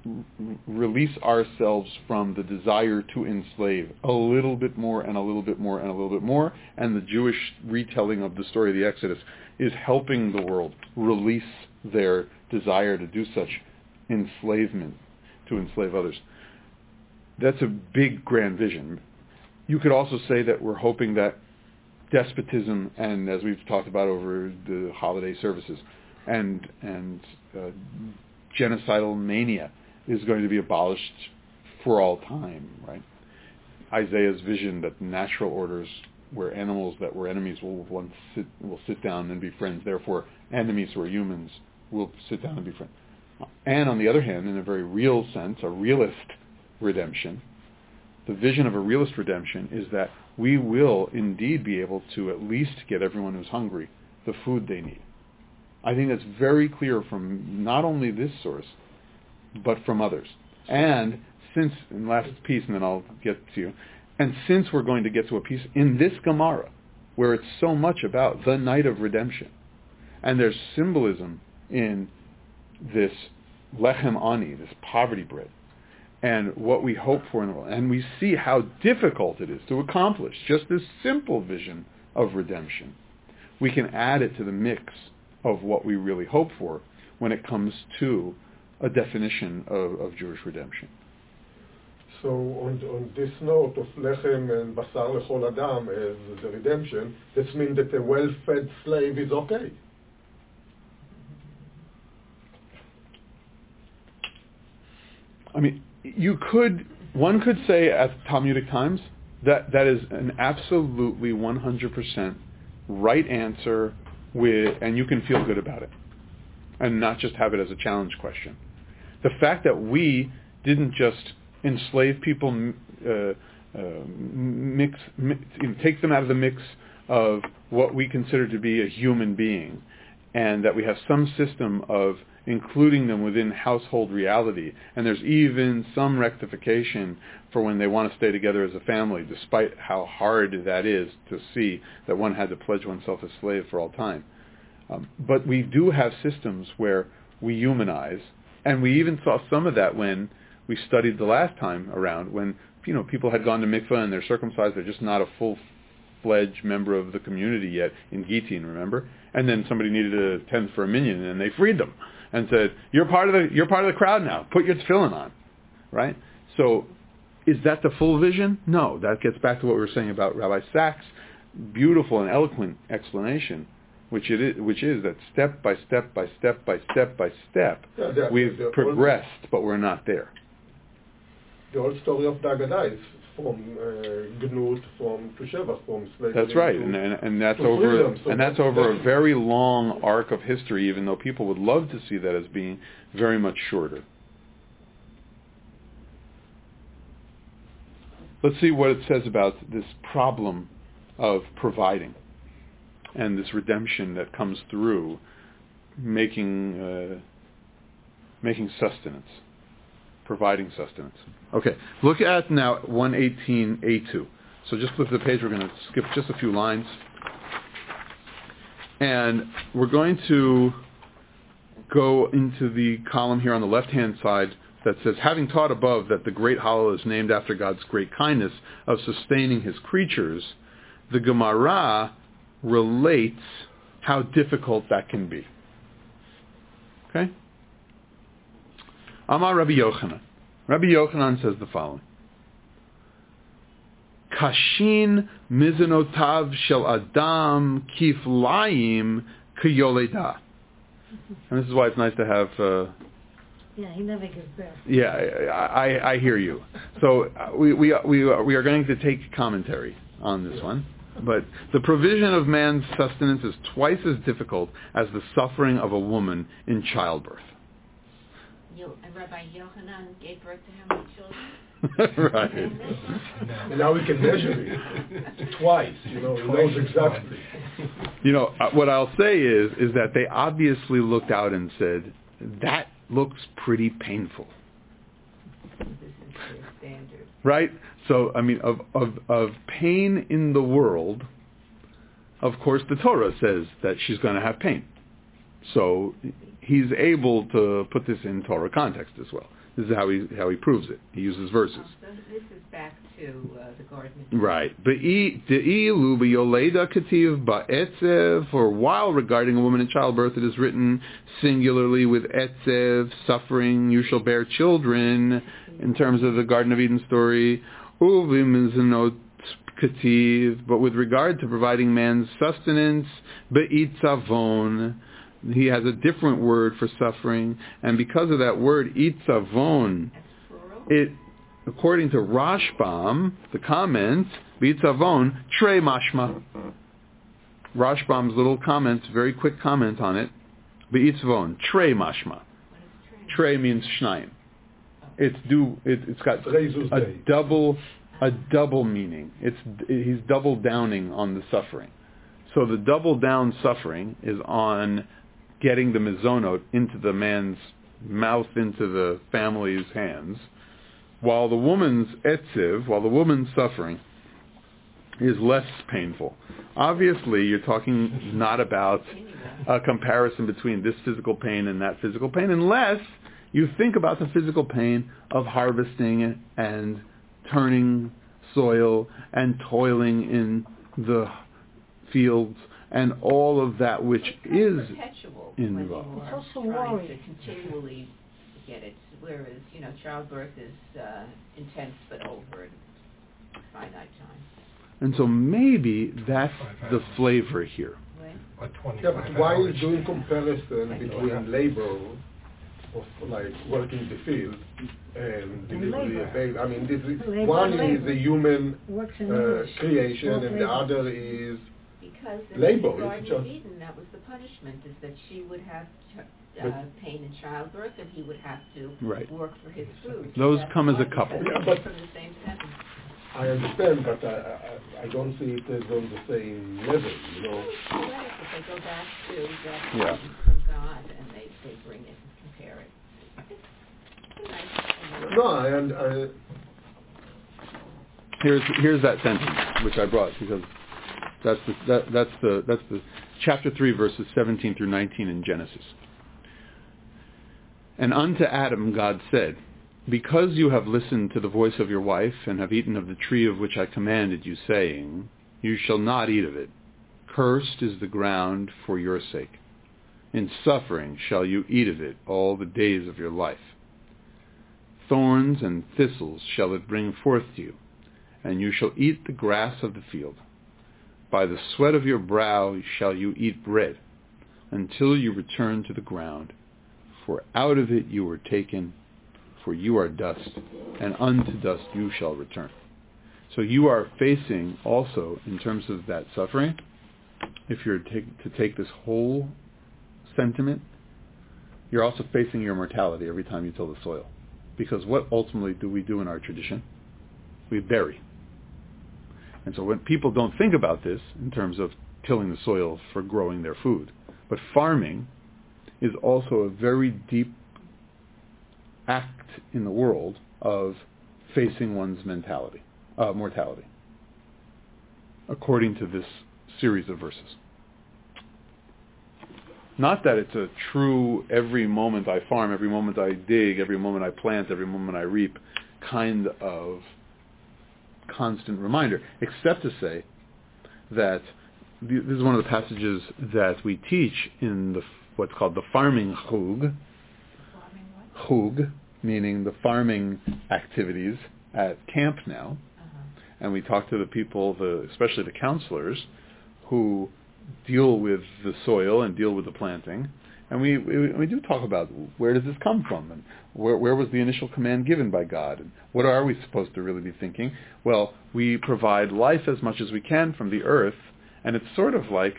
release ourselves from the desire to enslave a little bit more and a little bit more and a little bit more, and the Jewish retelling of the story of the Exodus is helping the world release their desire to do such enslavement, to enslave others. That's a big, grand vision. You could also say that we're hoping that despotism, and as we've talked about over the holiday services, and genocidal mania is going to be abolished for all time, right? Isaiah's vision that natural orders where animals that were enemies will sit down and be friends, therefore enemies who are humans will sit down and be friends. And on the other hand, in a very real sense, a realist redemption, the vision of a realist redemption is that we will indeed be able to at least get everyone who's hungry the food they need. I think that's very clear from not only this source, but from others. And since, and last piece, and then I'll get to you, and since we're going to get to a piece in this Gemara, where it's so much about the night of redemption, and there's symbolism in this lechem ani, this poverty bread, and what we hope for in the world, and we see how difficult it is to accomplish just this simple vision of redemption, we can add it to the mix of what we really hope for when it comes to a definition of Jewish redemption. So on this note of lechem and basar lechol adam as the redemption, this means that a well-fed slave is okay. I mean, one could say at Talmudic times that is an absolutely 100% right answer, and you can feel good about it, and not just have it as a challenge question. The fact that we didn't just enslave people, take them out of the mix of what we consider to be a human being, and that we have some system of including them within household reality, and there's even some rectification for when they want to stay together as a family, despite how hard that is to see that one had to pledge oneself as slave for all time. But we do have systems where we humanize, and we even saw some of that when we studied the last time around, when people had gone to mikveh and they're circumcised, they're just not a full-fledged member of the community yet in Gitin, remember? And then somebody needed a tenth for a minyan, and they freed them and said, "You're part of the crowd now. Put your tefillin on," right? So, is that the full vision? No. That gets back to what we were saying about Rabbi Sachs' beautiful and eloquent explanation, which is that step by step by step by step by step, we've progressed, but we're not there. The whole story of the Haggadah is from Gnut, from Tusheva, from slavery. That's right, and that's over freedom, and that's over a very long arc of history, even though people would love to see that as being very much shorter. Let's see what it says about this problem of providing and this redemption that comes through making sustenance, providing sustenance. Okay, look at now 118a2. So just flip the page. We're going to skip just a few lines, and we're going to go into the column here on the left-hand side that says, having taught above that the great Hallel is named after God's great kindness of sustaining his creatures, the Gemara relates how difficult that can be. Okay? Amar Rabbi Yochanan. Rabbi Yochanan says the following. Kashin mizanotav shel adam kiflaim kiyoleda. And this is why it's nice to have... yeah, he never gives birth. Yeah, I hear you. So we are going to take commentary on this one. But the provision of man's sustenance is twice as difficult as the suffering of a woman in childbirth. And Rabbi Yochanan gave birth to how many children? Right. And now we can measure it twice. He knows exactly. What I'll say is that they obviously looked out and said, that looks pretty painful. This is the standard. Right? So, I mean, of pain in the world, of course the Torah says that she's going to have pain. So he's able to put this in Torah context as well. This is how he proves it. He uses verses. So this is back to the garden. Right. Be'ilu b'yoleda kativ ba'etzev, for while regarding a woman in childbirth it is written singularly with etzev, suffering, you shall bear children, in terms of the Garden of Eden story. Uvimizanot kativ, but with regard to providing man's sustenance, be'itzavon, he has a different word for suffering, and because of that word, itzavon, it, according to Rashbam, the comment, itzavon, trei mashma. Rashbam's little comments, very quick comment on it, itzavon, trei mashma. Trei means shnayim. It's got a double meaning. He's double downing on the suffering. So the double down suffering is on getting the mizonot into the man's mouth, into the family's hands, while the woman's etziv, while the woman's suffering is less painful. Obviously, you're talking not about a comparison between this physical pain and that physical pain, unless you think about the physical pain of harvesting and turning soil and toiling in the fields and all of that which is involved. It's also trying to continually get it, whereas childbirth is intense but over a finite time. And so maybe that's the flavor here. Yeah, but why is doing comparison between labor of like working the field and delivery of baby? I mean, this is, one is a human creation, and the other is because in labor. the Garden of Eden, that was the punishment: is that she would have pain in childbirth, and he would have to work for his food. Those come as a couple. Yeah, but from the same sentence. I understand, but I don't see it as on the same level, If they go back to that from God and they bring it and compare it. It's no, Here's that sentence which I brought, because that's the chapter 3 verses 17 through 19 in Genesis. And unto Adam God said, because you have listened to the voice of your wife, and have eaten of the tree of which I commanded you, saying, you shall not eat of it. Cursed is the ground for your sake. In suffering shall you eat of it all the days of your life. Thorns and thistles shall it bring forth to you, and you shall eat the grass of the field. By the sweat of your brow shall you eat bread, until you return to the ground. For out of it you were taken, for you are dust, and unto dust you shall return. So you are facing also, in terms of that suffering, if you're to take this whole sentiment, you're also facing your mortality every time you till the soil. Because what ultimately do we do in our tradition? We bury. And so when people don't think about this in terms of tilling the soil for growing their food, but farming is also a very deep act in the world of facing one's mortality, according to this series of verses. Not that it's a true every moment I farm, every moment I dig, every moment I plant, every moment I reap kind of constant reminder, except to say that this is one of the passages that we teach in what's called the farming chug. Chug, meaning the farming activities at camp now. And we talk to the people, especially the counselors, who deal with the soil and deal with the planting. And we do talk about where does this come from, and where was the initial command given by God, and what are we supposed to really be thinking? Well, we provide life as much as we can from the earth, and it's sort of like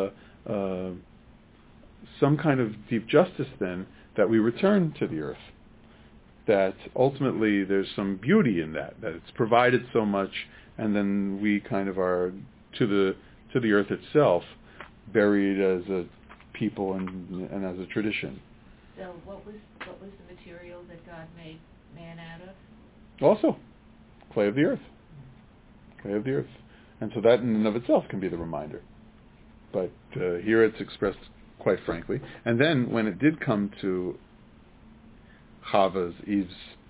some kind of deep justice then that we return to the earth. That ultimately there's some beauty in that it's provided so much, and then we kind of are to the earth itself, buried as a people and as a tradition. So what was the material that God made man out of? Also, clay of the earth. Clay of the earth. And so that in and of itself can be the reminder. But here it's expressed quite frankly. And then when it did come to Eve's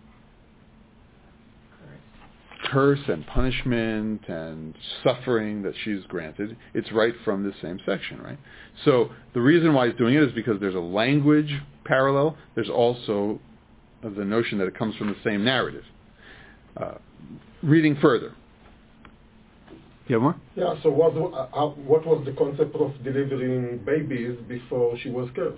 curse and punishment and suffering that she's granted. It's right from this same section, right? So the reason why he's doing it is because there's a language parallel. There's also the notion that it comes from the same narrative. Reading further. You have more? Yeah, so what was the concept of delivering babies before she was cursed?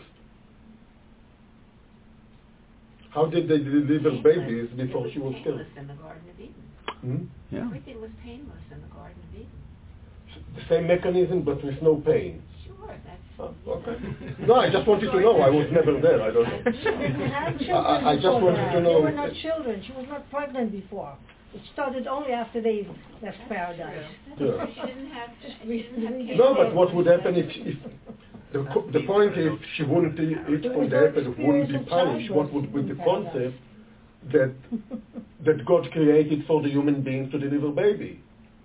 How did they deliver babies before she was cursed? In the Garden of Eden. Yeah. Everything was painless in the Garden of Eden. The same mechanism, but with no pain. Sure, that's... Okay. No, I just wanted to know. I was never there. I don't know. She didn't have children I just before wanted that. to know. They were not children. She was not pregnant before. It started only after they left paradise. Yeah. She didn't have kids. No, but what would happen if the point is she wouldn't eat from the apple, wouldn't be punished? What would be the concept that God created for the human being to deliver babies?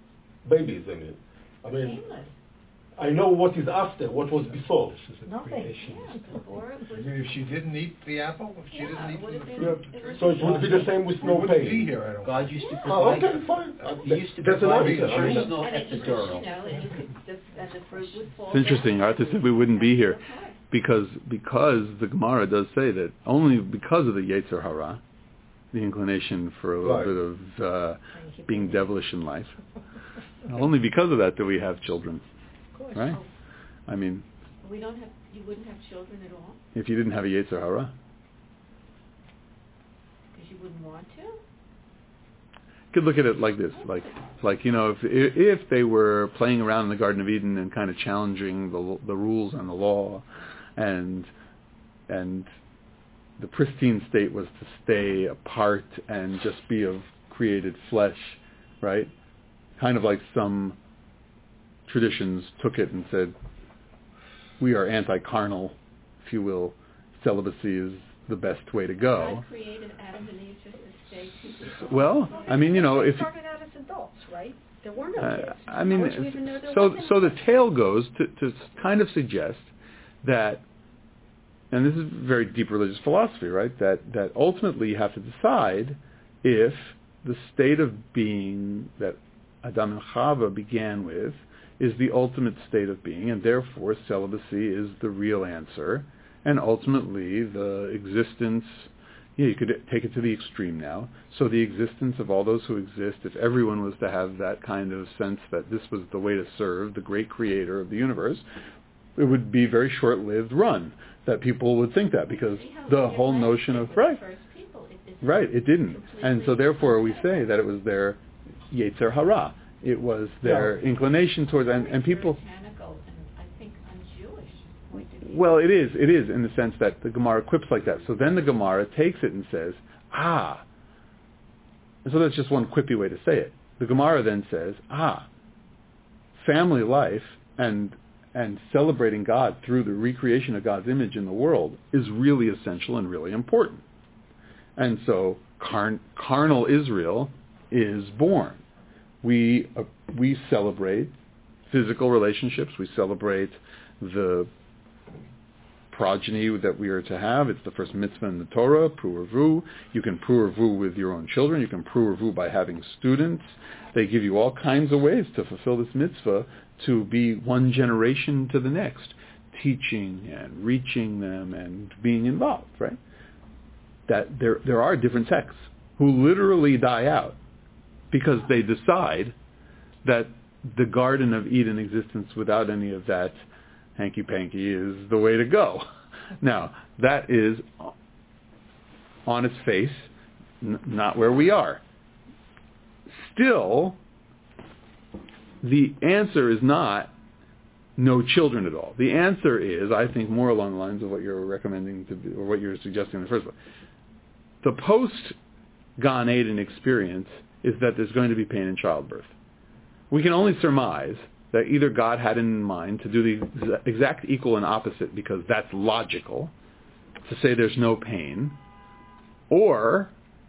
I mean, I know what is after, what was before. Nothing. Or it was... If she didn't eat the apple, if she didn't eat from the fruit, So it would be the same with no wouldn't be pain. here, I don't God think. used to Oh, provide. okay, fine. He used to That's an provide answer. personal And it just, epidural. and the fruit would fall It's interesting. down. Arthur said we wouldn't be here because the Gemara does say that only because of the Yetzer Hara, the inclination for a little bit of being devilish in life, only because of that do we have children, right? I mean, You wouldn't have children at all? if you didn't have a Yetzer Hara. Because you wouldn't want to? You could look at it like this, like if they were playing around in the Garden of Eden and kind of challenging the rules and the law, and the pristine state was to stay apart and just be of created flesh, right? Kind of like some traditions took it and said, we are anti-carnal, if you will. Celibacy is the best way to go. God created Adam and Eve just to stay two. Well, I mean, if They started out as adults, right? There were no kids. I mean, How would you even know there so wasn't the tale goes to kind of suggest that, and this is very deep religious philosophy, right? That ultimately you have to decide if the state of being that Adam and Chava began with is the ultimate state of being, and therefore celibacy is the real answer, and ultimately the existence, you could take it to the extreme now, so the existence of all those who exist, if everyone was to have that kind of sense that this was the way to serve the great creator of the universe, it would be a very short-lived run, that people would think that, because the whole notion of, it didn't. And so therefore we say that it was their Yetzer Hara. It was their inclination towards, and people... Well, it is in the sense that the Gemara quips like that. So then the Gemara takes it and says, and so that's just one quippy way to say it. The Gemara then says, family life and celebrating God through the recreation of God's image in the world is really essential and really important. And so carnal Israel is born. We celebrate physical relationships. We celebrate the progeny that we are to have. It's the first mitzvah in the Torah, Pru'ervu. You can Pru'ervu with your own children. You can Pru'ervu by having students. They give you all kinds of ways to fulfill this mitzvah, to be one generation to the next, teaching and reaching them and being involved, right? That there are different sects who literally die out because they decide that the Garden of Eden existence without any of that hanky-panky is the way to go. Now, that is, on its face, not where we are. Still, the answer is not no children at all. The answer is, I think, more along the lines of what you're recommending or what you're suggesting in the first place. The post-Gan Eden experience is that there's going to be pain in childbirth. We can only surmise that either God had in mind to do the exact equal and opposite because that's logical, to say there's no pain, or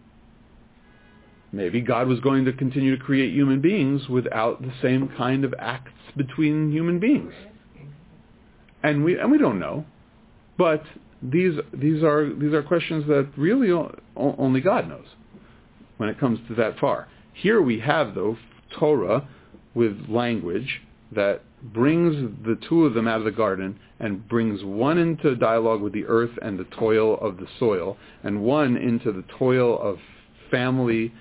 maybe God was going to continue to create human beings without the same kind of acts between human beings. And we don't know. But these are questions that really only God knows when it comes to that far. Here we have, though, Torah with language that brings the two of them out of the garden and brings one into dialogue with the earth and the toil of the soil, and one into the toil of family,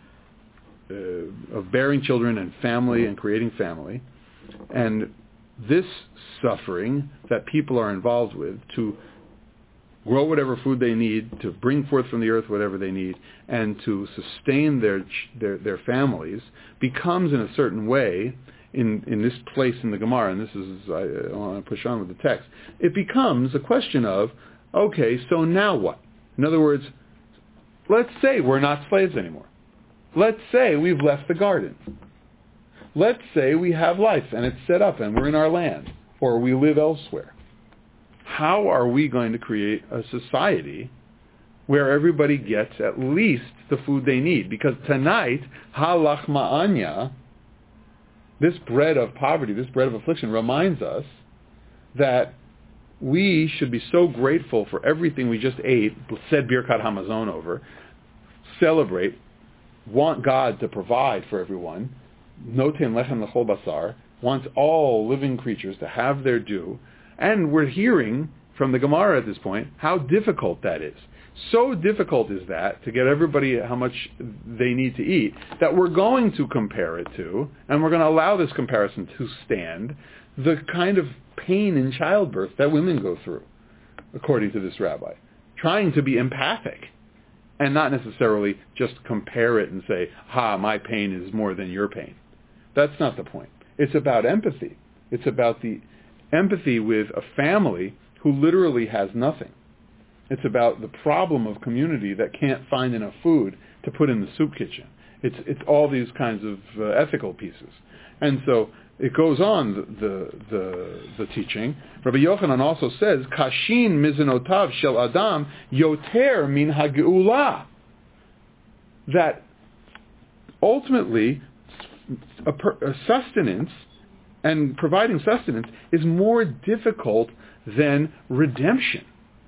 of bearing children and family and creating family. And this suffering that people are involved with to grow whatever food they need, to bring forth from the earth whatever they need, and to sustain their families, becomes in a certain way, in this place in the Gemara, and this is, I want to push on with the text, it becomes a question of, okay, so now what? In other words, let's say we're not slaves anymore. Let's say we've left the garden. Let's say we have life and it's set up and we're in our land, or we live elsewhere. How are we going to create a society where everybody gets at least the food they need? Because tonight, halachma anya, this bread of poverty, this bread of affliction, reminds us that we should be so grateful for everything we just ate, said Birkat Hamazon over, celebrate, want God to provide for everyone, noten lechem lechol basar, wants all living creatures to have their due, and we're hearing from the Gemara at this point how difficult that is. So difficult is that to get everybody how much they need to eat that we're going to compare it to, and we're going to allow this comparison to stand, the kind of pain in childbirth that women go through, according to this rabbi. Trying to be empathic and not necessarily just compare it and say, my pain is more than your pain. That's not the point. It's about empathy. It's about the empathy with a family who literally has nothing. It's about the problem of community that can't find enough food to put in the soup kitchen. It's all these kinds of ethical pieces. And so it goes on, the teaching. Rabbi Yochanan also says, Kashin mizenotav shel adam yoter min ha'geula. That ultimately a sustenance and providing sustenance is more difficult than redemption.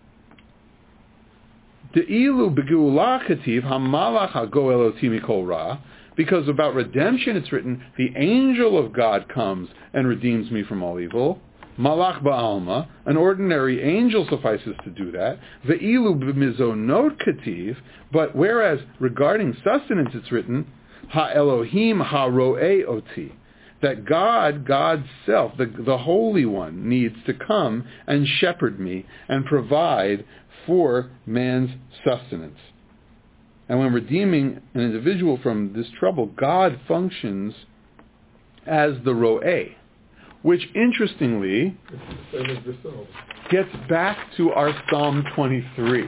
De'ilu begeula kativ hamalach hagoel oti mikol ra. Because about redemption it's written, the angel of God comes and redeems me from all evil. Malach ba'alma, an ordinary angel suffices to do that. Ve'ilu b'mizonot kativ, but whereas regarding sustenance it's written, ha-Elohim ha-ro'eh oti, that God, God's self, the Holy One, needs to come and shepherd me and provide for man's sustenance. And when redeeming an individual from this trouble, God functions as the ro'eh, which interestingly gets back to our Psalm 23.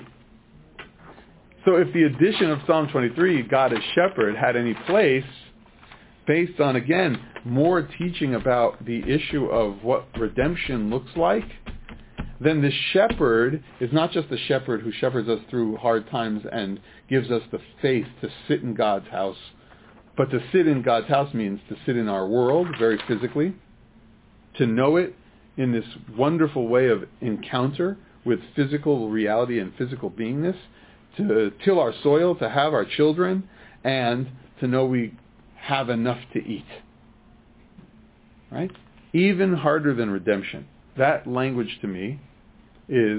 So if the addition of Psalm 23, God as shepherd, had any place, based on, again, more teaching about the issue of what redemption looks like, then the shepherd is not just the shepherd who shepherds us through hard times and gives us the faith to sit in God's house. But to sit in God's house means to sit in our world very physically, to know it in this wonderful way of encounter with physical reality and physical beingness, to till our soil, to have our children, and to know we have enough to eat. Right? Even harder than redemption. That language to me is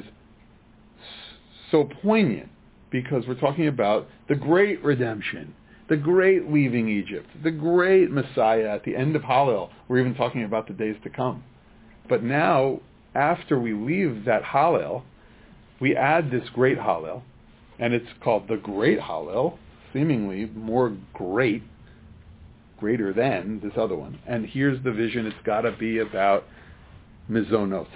so poignant because we're talking about the great redemption, the great leaving Egypt, the great Messiah at the end of Hallel. We're even talking about the days to come. But now, after we leave that Hallel, we add this great Hallel, and it's called the Great Hallel, seemingly more greater than this other one. And here's the vision. It's got to be about mizonot.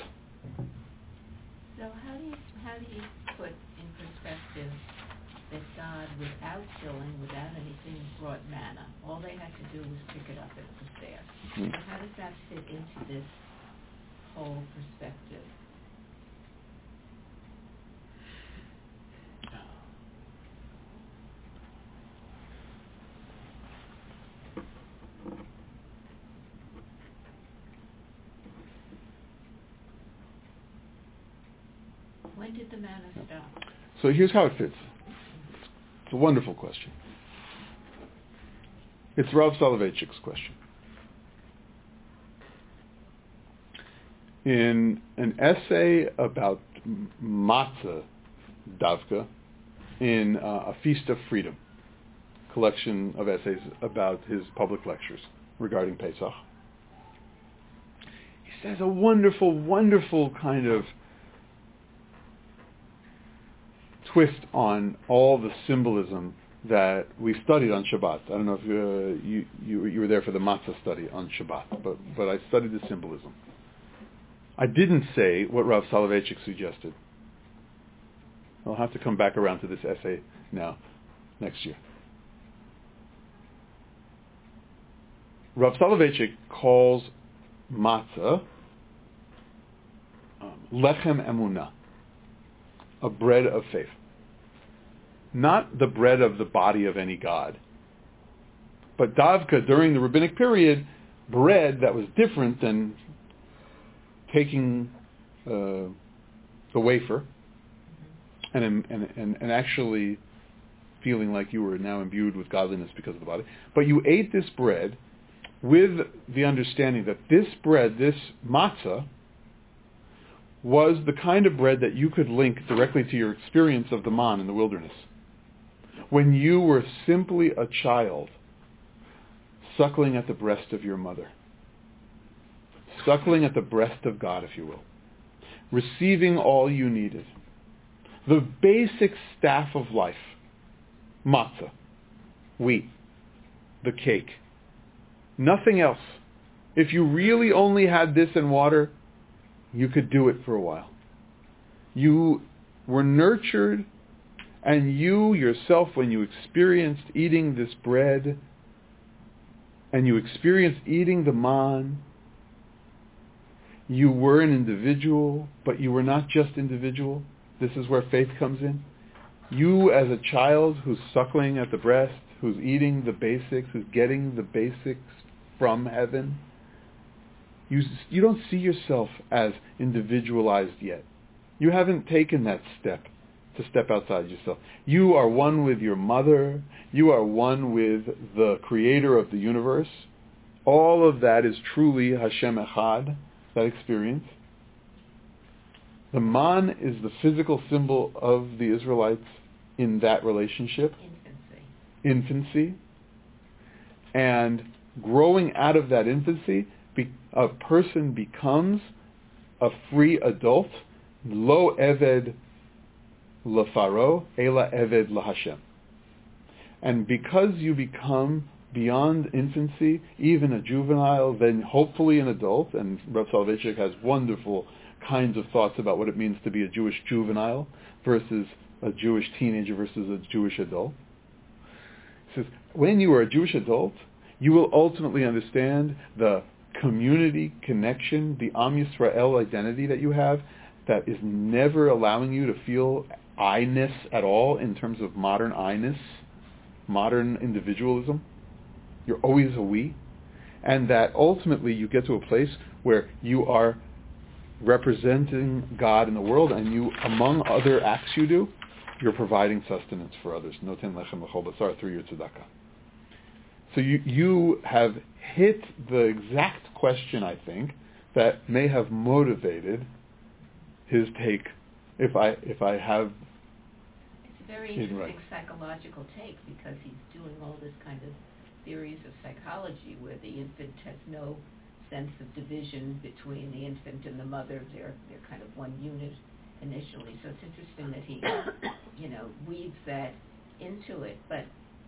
So how do you put in perspective that God, without killing, without anything, brought manna? All they had to do was pick it up and it was there. So how does that fit into this whole perspective? When when did the manna stop? So here's how it fits. It's a wonderful question. It's Rav Soloveitchik's question. In an essay about matzah, Davka, in A Feast of Freedom, collection of essays about his public lectures regarding Pesach, he says a wonderful, wonderful kind of twist on all the symbolism that we studied on Shabbat. I don't know if you were there for the matzah study on Shabbat, but I studied the symbolism. I didn't say what Rav Soloveitchik suggested. I'll have to come back around to this essay now, next year. Rav Soloveitchik calls matzah lechem emunah, a bread of faith. Not the bread of the body of any god, but davka, during the rabbinic period, bread that was different than taking the wafer and actually feeling like you were now imbued with godliness because of the body. But you ate this bread with the understanding that this bread, this matzah, was the kind of bread that you could link directly to your experience of the man in the wilderness. When you were simply a child suckling at the breast of your mother, suckling at the breast of God, if you will, receiving all you needed. The basic staff of life, matzah, wheat, the cake, nothing else. If you really only had this and water, you could do it for a while. You were nurtured, and you yourself, when you experienced eating this bread, and you experienced eating the man, you were an individual, but you were not just individual. This is where faith comes in. You as a child who's suckling at the breast, who's eating the basics, who's getting the basics from heaven, you don't see yourself as individualized yet. You haven't taken that step to step outside yourself. You are one with your mother. You are one with the creator of the universe. All of that is truly Hashem Echad, that experience. The man is the physical symbol of the Israelites in that relationship. Infancy. And growing out of that infancy, a person becomes a free adult. Lo eved lefaro, ela eved laHashem. And because you become beyond infancy, even a juvenile, then hopefully an adult, and Rav Soloveitchik has wonderful kinds of thoughts about what it means to be a Jewish juvenile versus a Jewish teenager versus a Jewish adult. He says, when you are a Jewish adult, you will ultimately understand the community connection, the Am Yisrael identity that you have, that is never allowing you to feel I-ness at all in terms of modern I-ness, modern individualism. You're always a we. And that ultimately you get to a place where you are representing God in the world, and you, among other acts you do, you're providing sustenance for others. Noten lechem l'chol basar, through your tzedakah. So you have hit the exact question, I think, that may have motivated his take. If I have... It's a very interesting psychological take, because he's doing all this kind of theories of psychology where the infant has no sense of division between the infant and the mother. They're kind of one unit initially. So it's interesting that he, weaves that into it. But,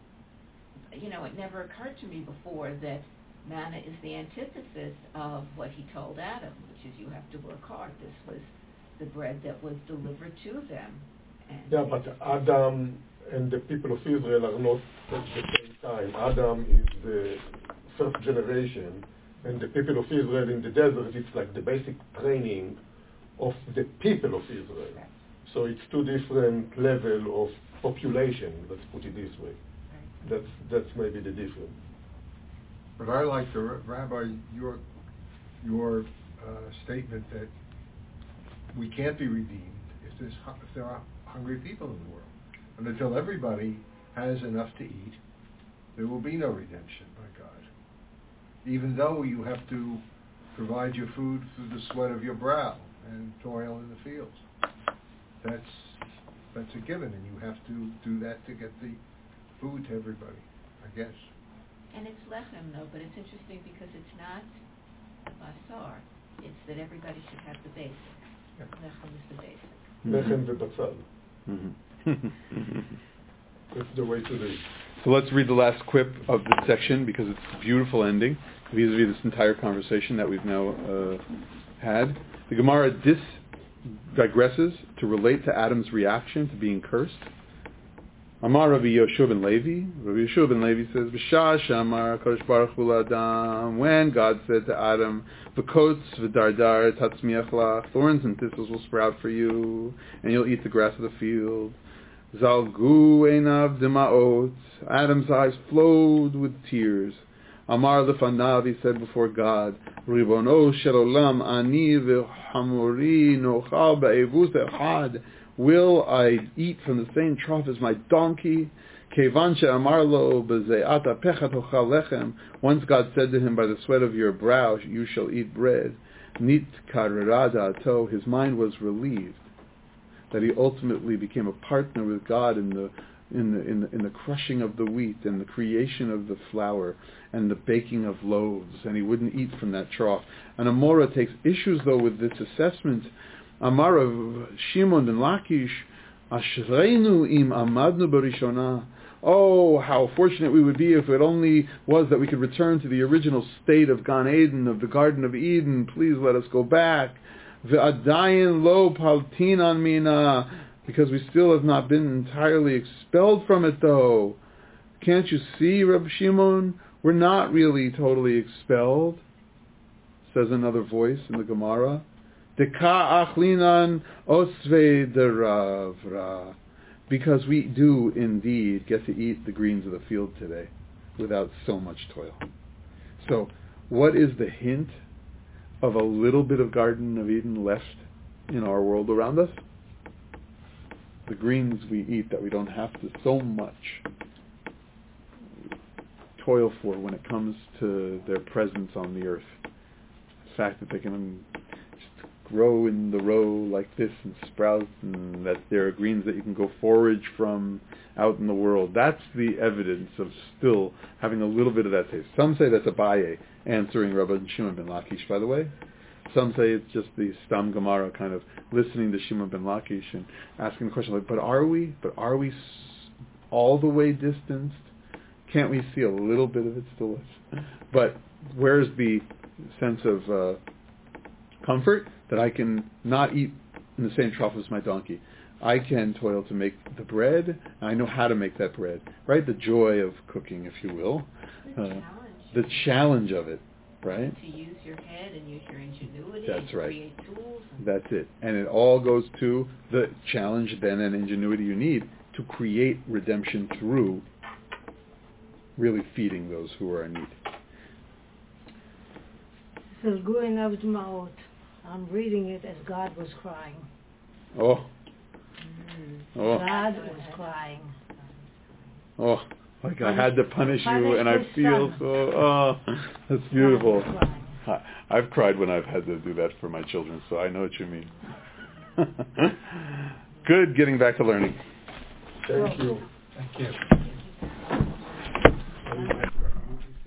it never occurred to me before that manna is the antithesis of what he told Adam, which is you have to work hard. This was the bread that was delivered to them. And but Adam and the people of Israel are not at the same time. Adam is the first generation, and the people of Israel in the desert, it's like the basic training of the people of Israel. Right. So it's two different levels of population, let's put it this way. Right. That's maybe the difference. But I like the Rabbi, your statement that we can't be redeemed if if there are hungry people in the world. And until everybody has enough to eat, there will be no redemption by God. Even though you have to provide your food through the sweat of your brow and toil in the fields. That's a given, and you have to do that to get the food to everybody, I guess. And it's lechem, though, but it's interesting because it's not a basar. It's that everybody should have the basic. Yeah. Lechem is the basic. Lechem v'batzal. That's the way to read. So let's read the last quip of this section because it's a beautiful ending vis-a-vis this entire conversation that we've now had. The Gemara digresses to relate to Adam's reaction to being cursed. Amar Rabbi Yoshua ben Levi. Rabbi Yoshua ben Levi says, B'shah shamar HaKadosh Baruch Hu l'Adam, when God said to Adam, V'kotz v'dardar tatzmiach lach, thorns and thistles will sprout for you, and you'll eat the grass of the field. Zalgu einav demaot, Adam's eyes flowed with tears. Amar lefanav, he said before God, Ribono shel olam ani v'hamori nochal ba'evus echad, will I eat from the same trough as my donkey? Kevan she'amar lo b'ze'at apechat ochal lechem, once God said to him, by the sweat of your brow you shall eat bread. Nit karada ato, his mind was relieved that he ultimately became a partner with God in the crushing of the wheat and the creation of the flour and the baking of loaves, and he wouldn't eat from that trough. And Amora takes issues though with this assessment. Amar of Shimon ben Lakish, Ashreinu im amadnu barishona. Oh, how fortunate we would be if it only was that we could return to the original state of Gan Eden, of the Garden of Eden. Please let us go back. Ve'adayin lo paltinan mina, because we still have not been entirely expelled from it though. Can't you see, Reb Shimon? We're not really totally expelled, says another voice in the Gemara. Deka achlinan osve deravra, because we do indeed get to eat the greens of the field today without so much toil. So, what is the hint of a little bit of Garden of Eden left in our world around us? The greens we eat that we don't have to so much toil for when it comes to their presence on the earth. The fact that they can just grow in the row like this and sprout, and that there are greens that you can go forage from out in the world. That's the evidence of still having a little bit of that taste. Some say that's Abaye answering Rabbi Shimon ben Lakish, by the way. Some say it's just the Stam Gemara kind of listening to Shimon ben Lakish and asking the question, like, but are we all the way distanced? Can't we see a little bit of it still? But where's the sense of comfort that I can not eat in the same trough as my donkey? I can toil to make the bread, and I know how to make that bread, right? The joy of cooking, if you will. The challenge of it, right? To use your head and use your ingenuity. That's and right. Create tools. That's it. And it all goes to the challenge then and ingenuity you need to create redemption through really feeding those who are in need. I'm reading it as God was crying. Oh. Oh. God was crying. Oh, like I had to punish you and I feel so, oh, that's beautiful. I've cried when I've had to do that for my children, so I know what you mean. Good, getting back to learning. Thank you. Thank you.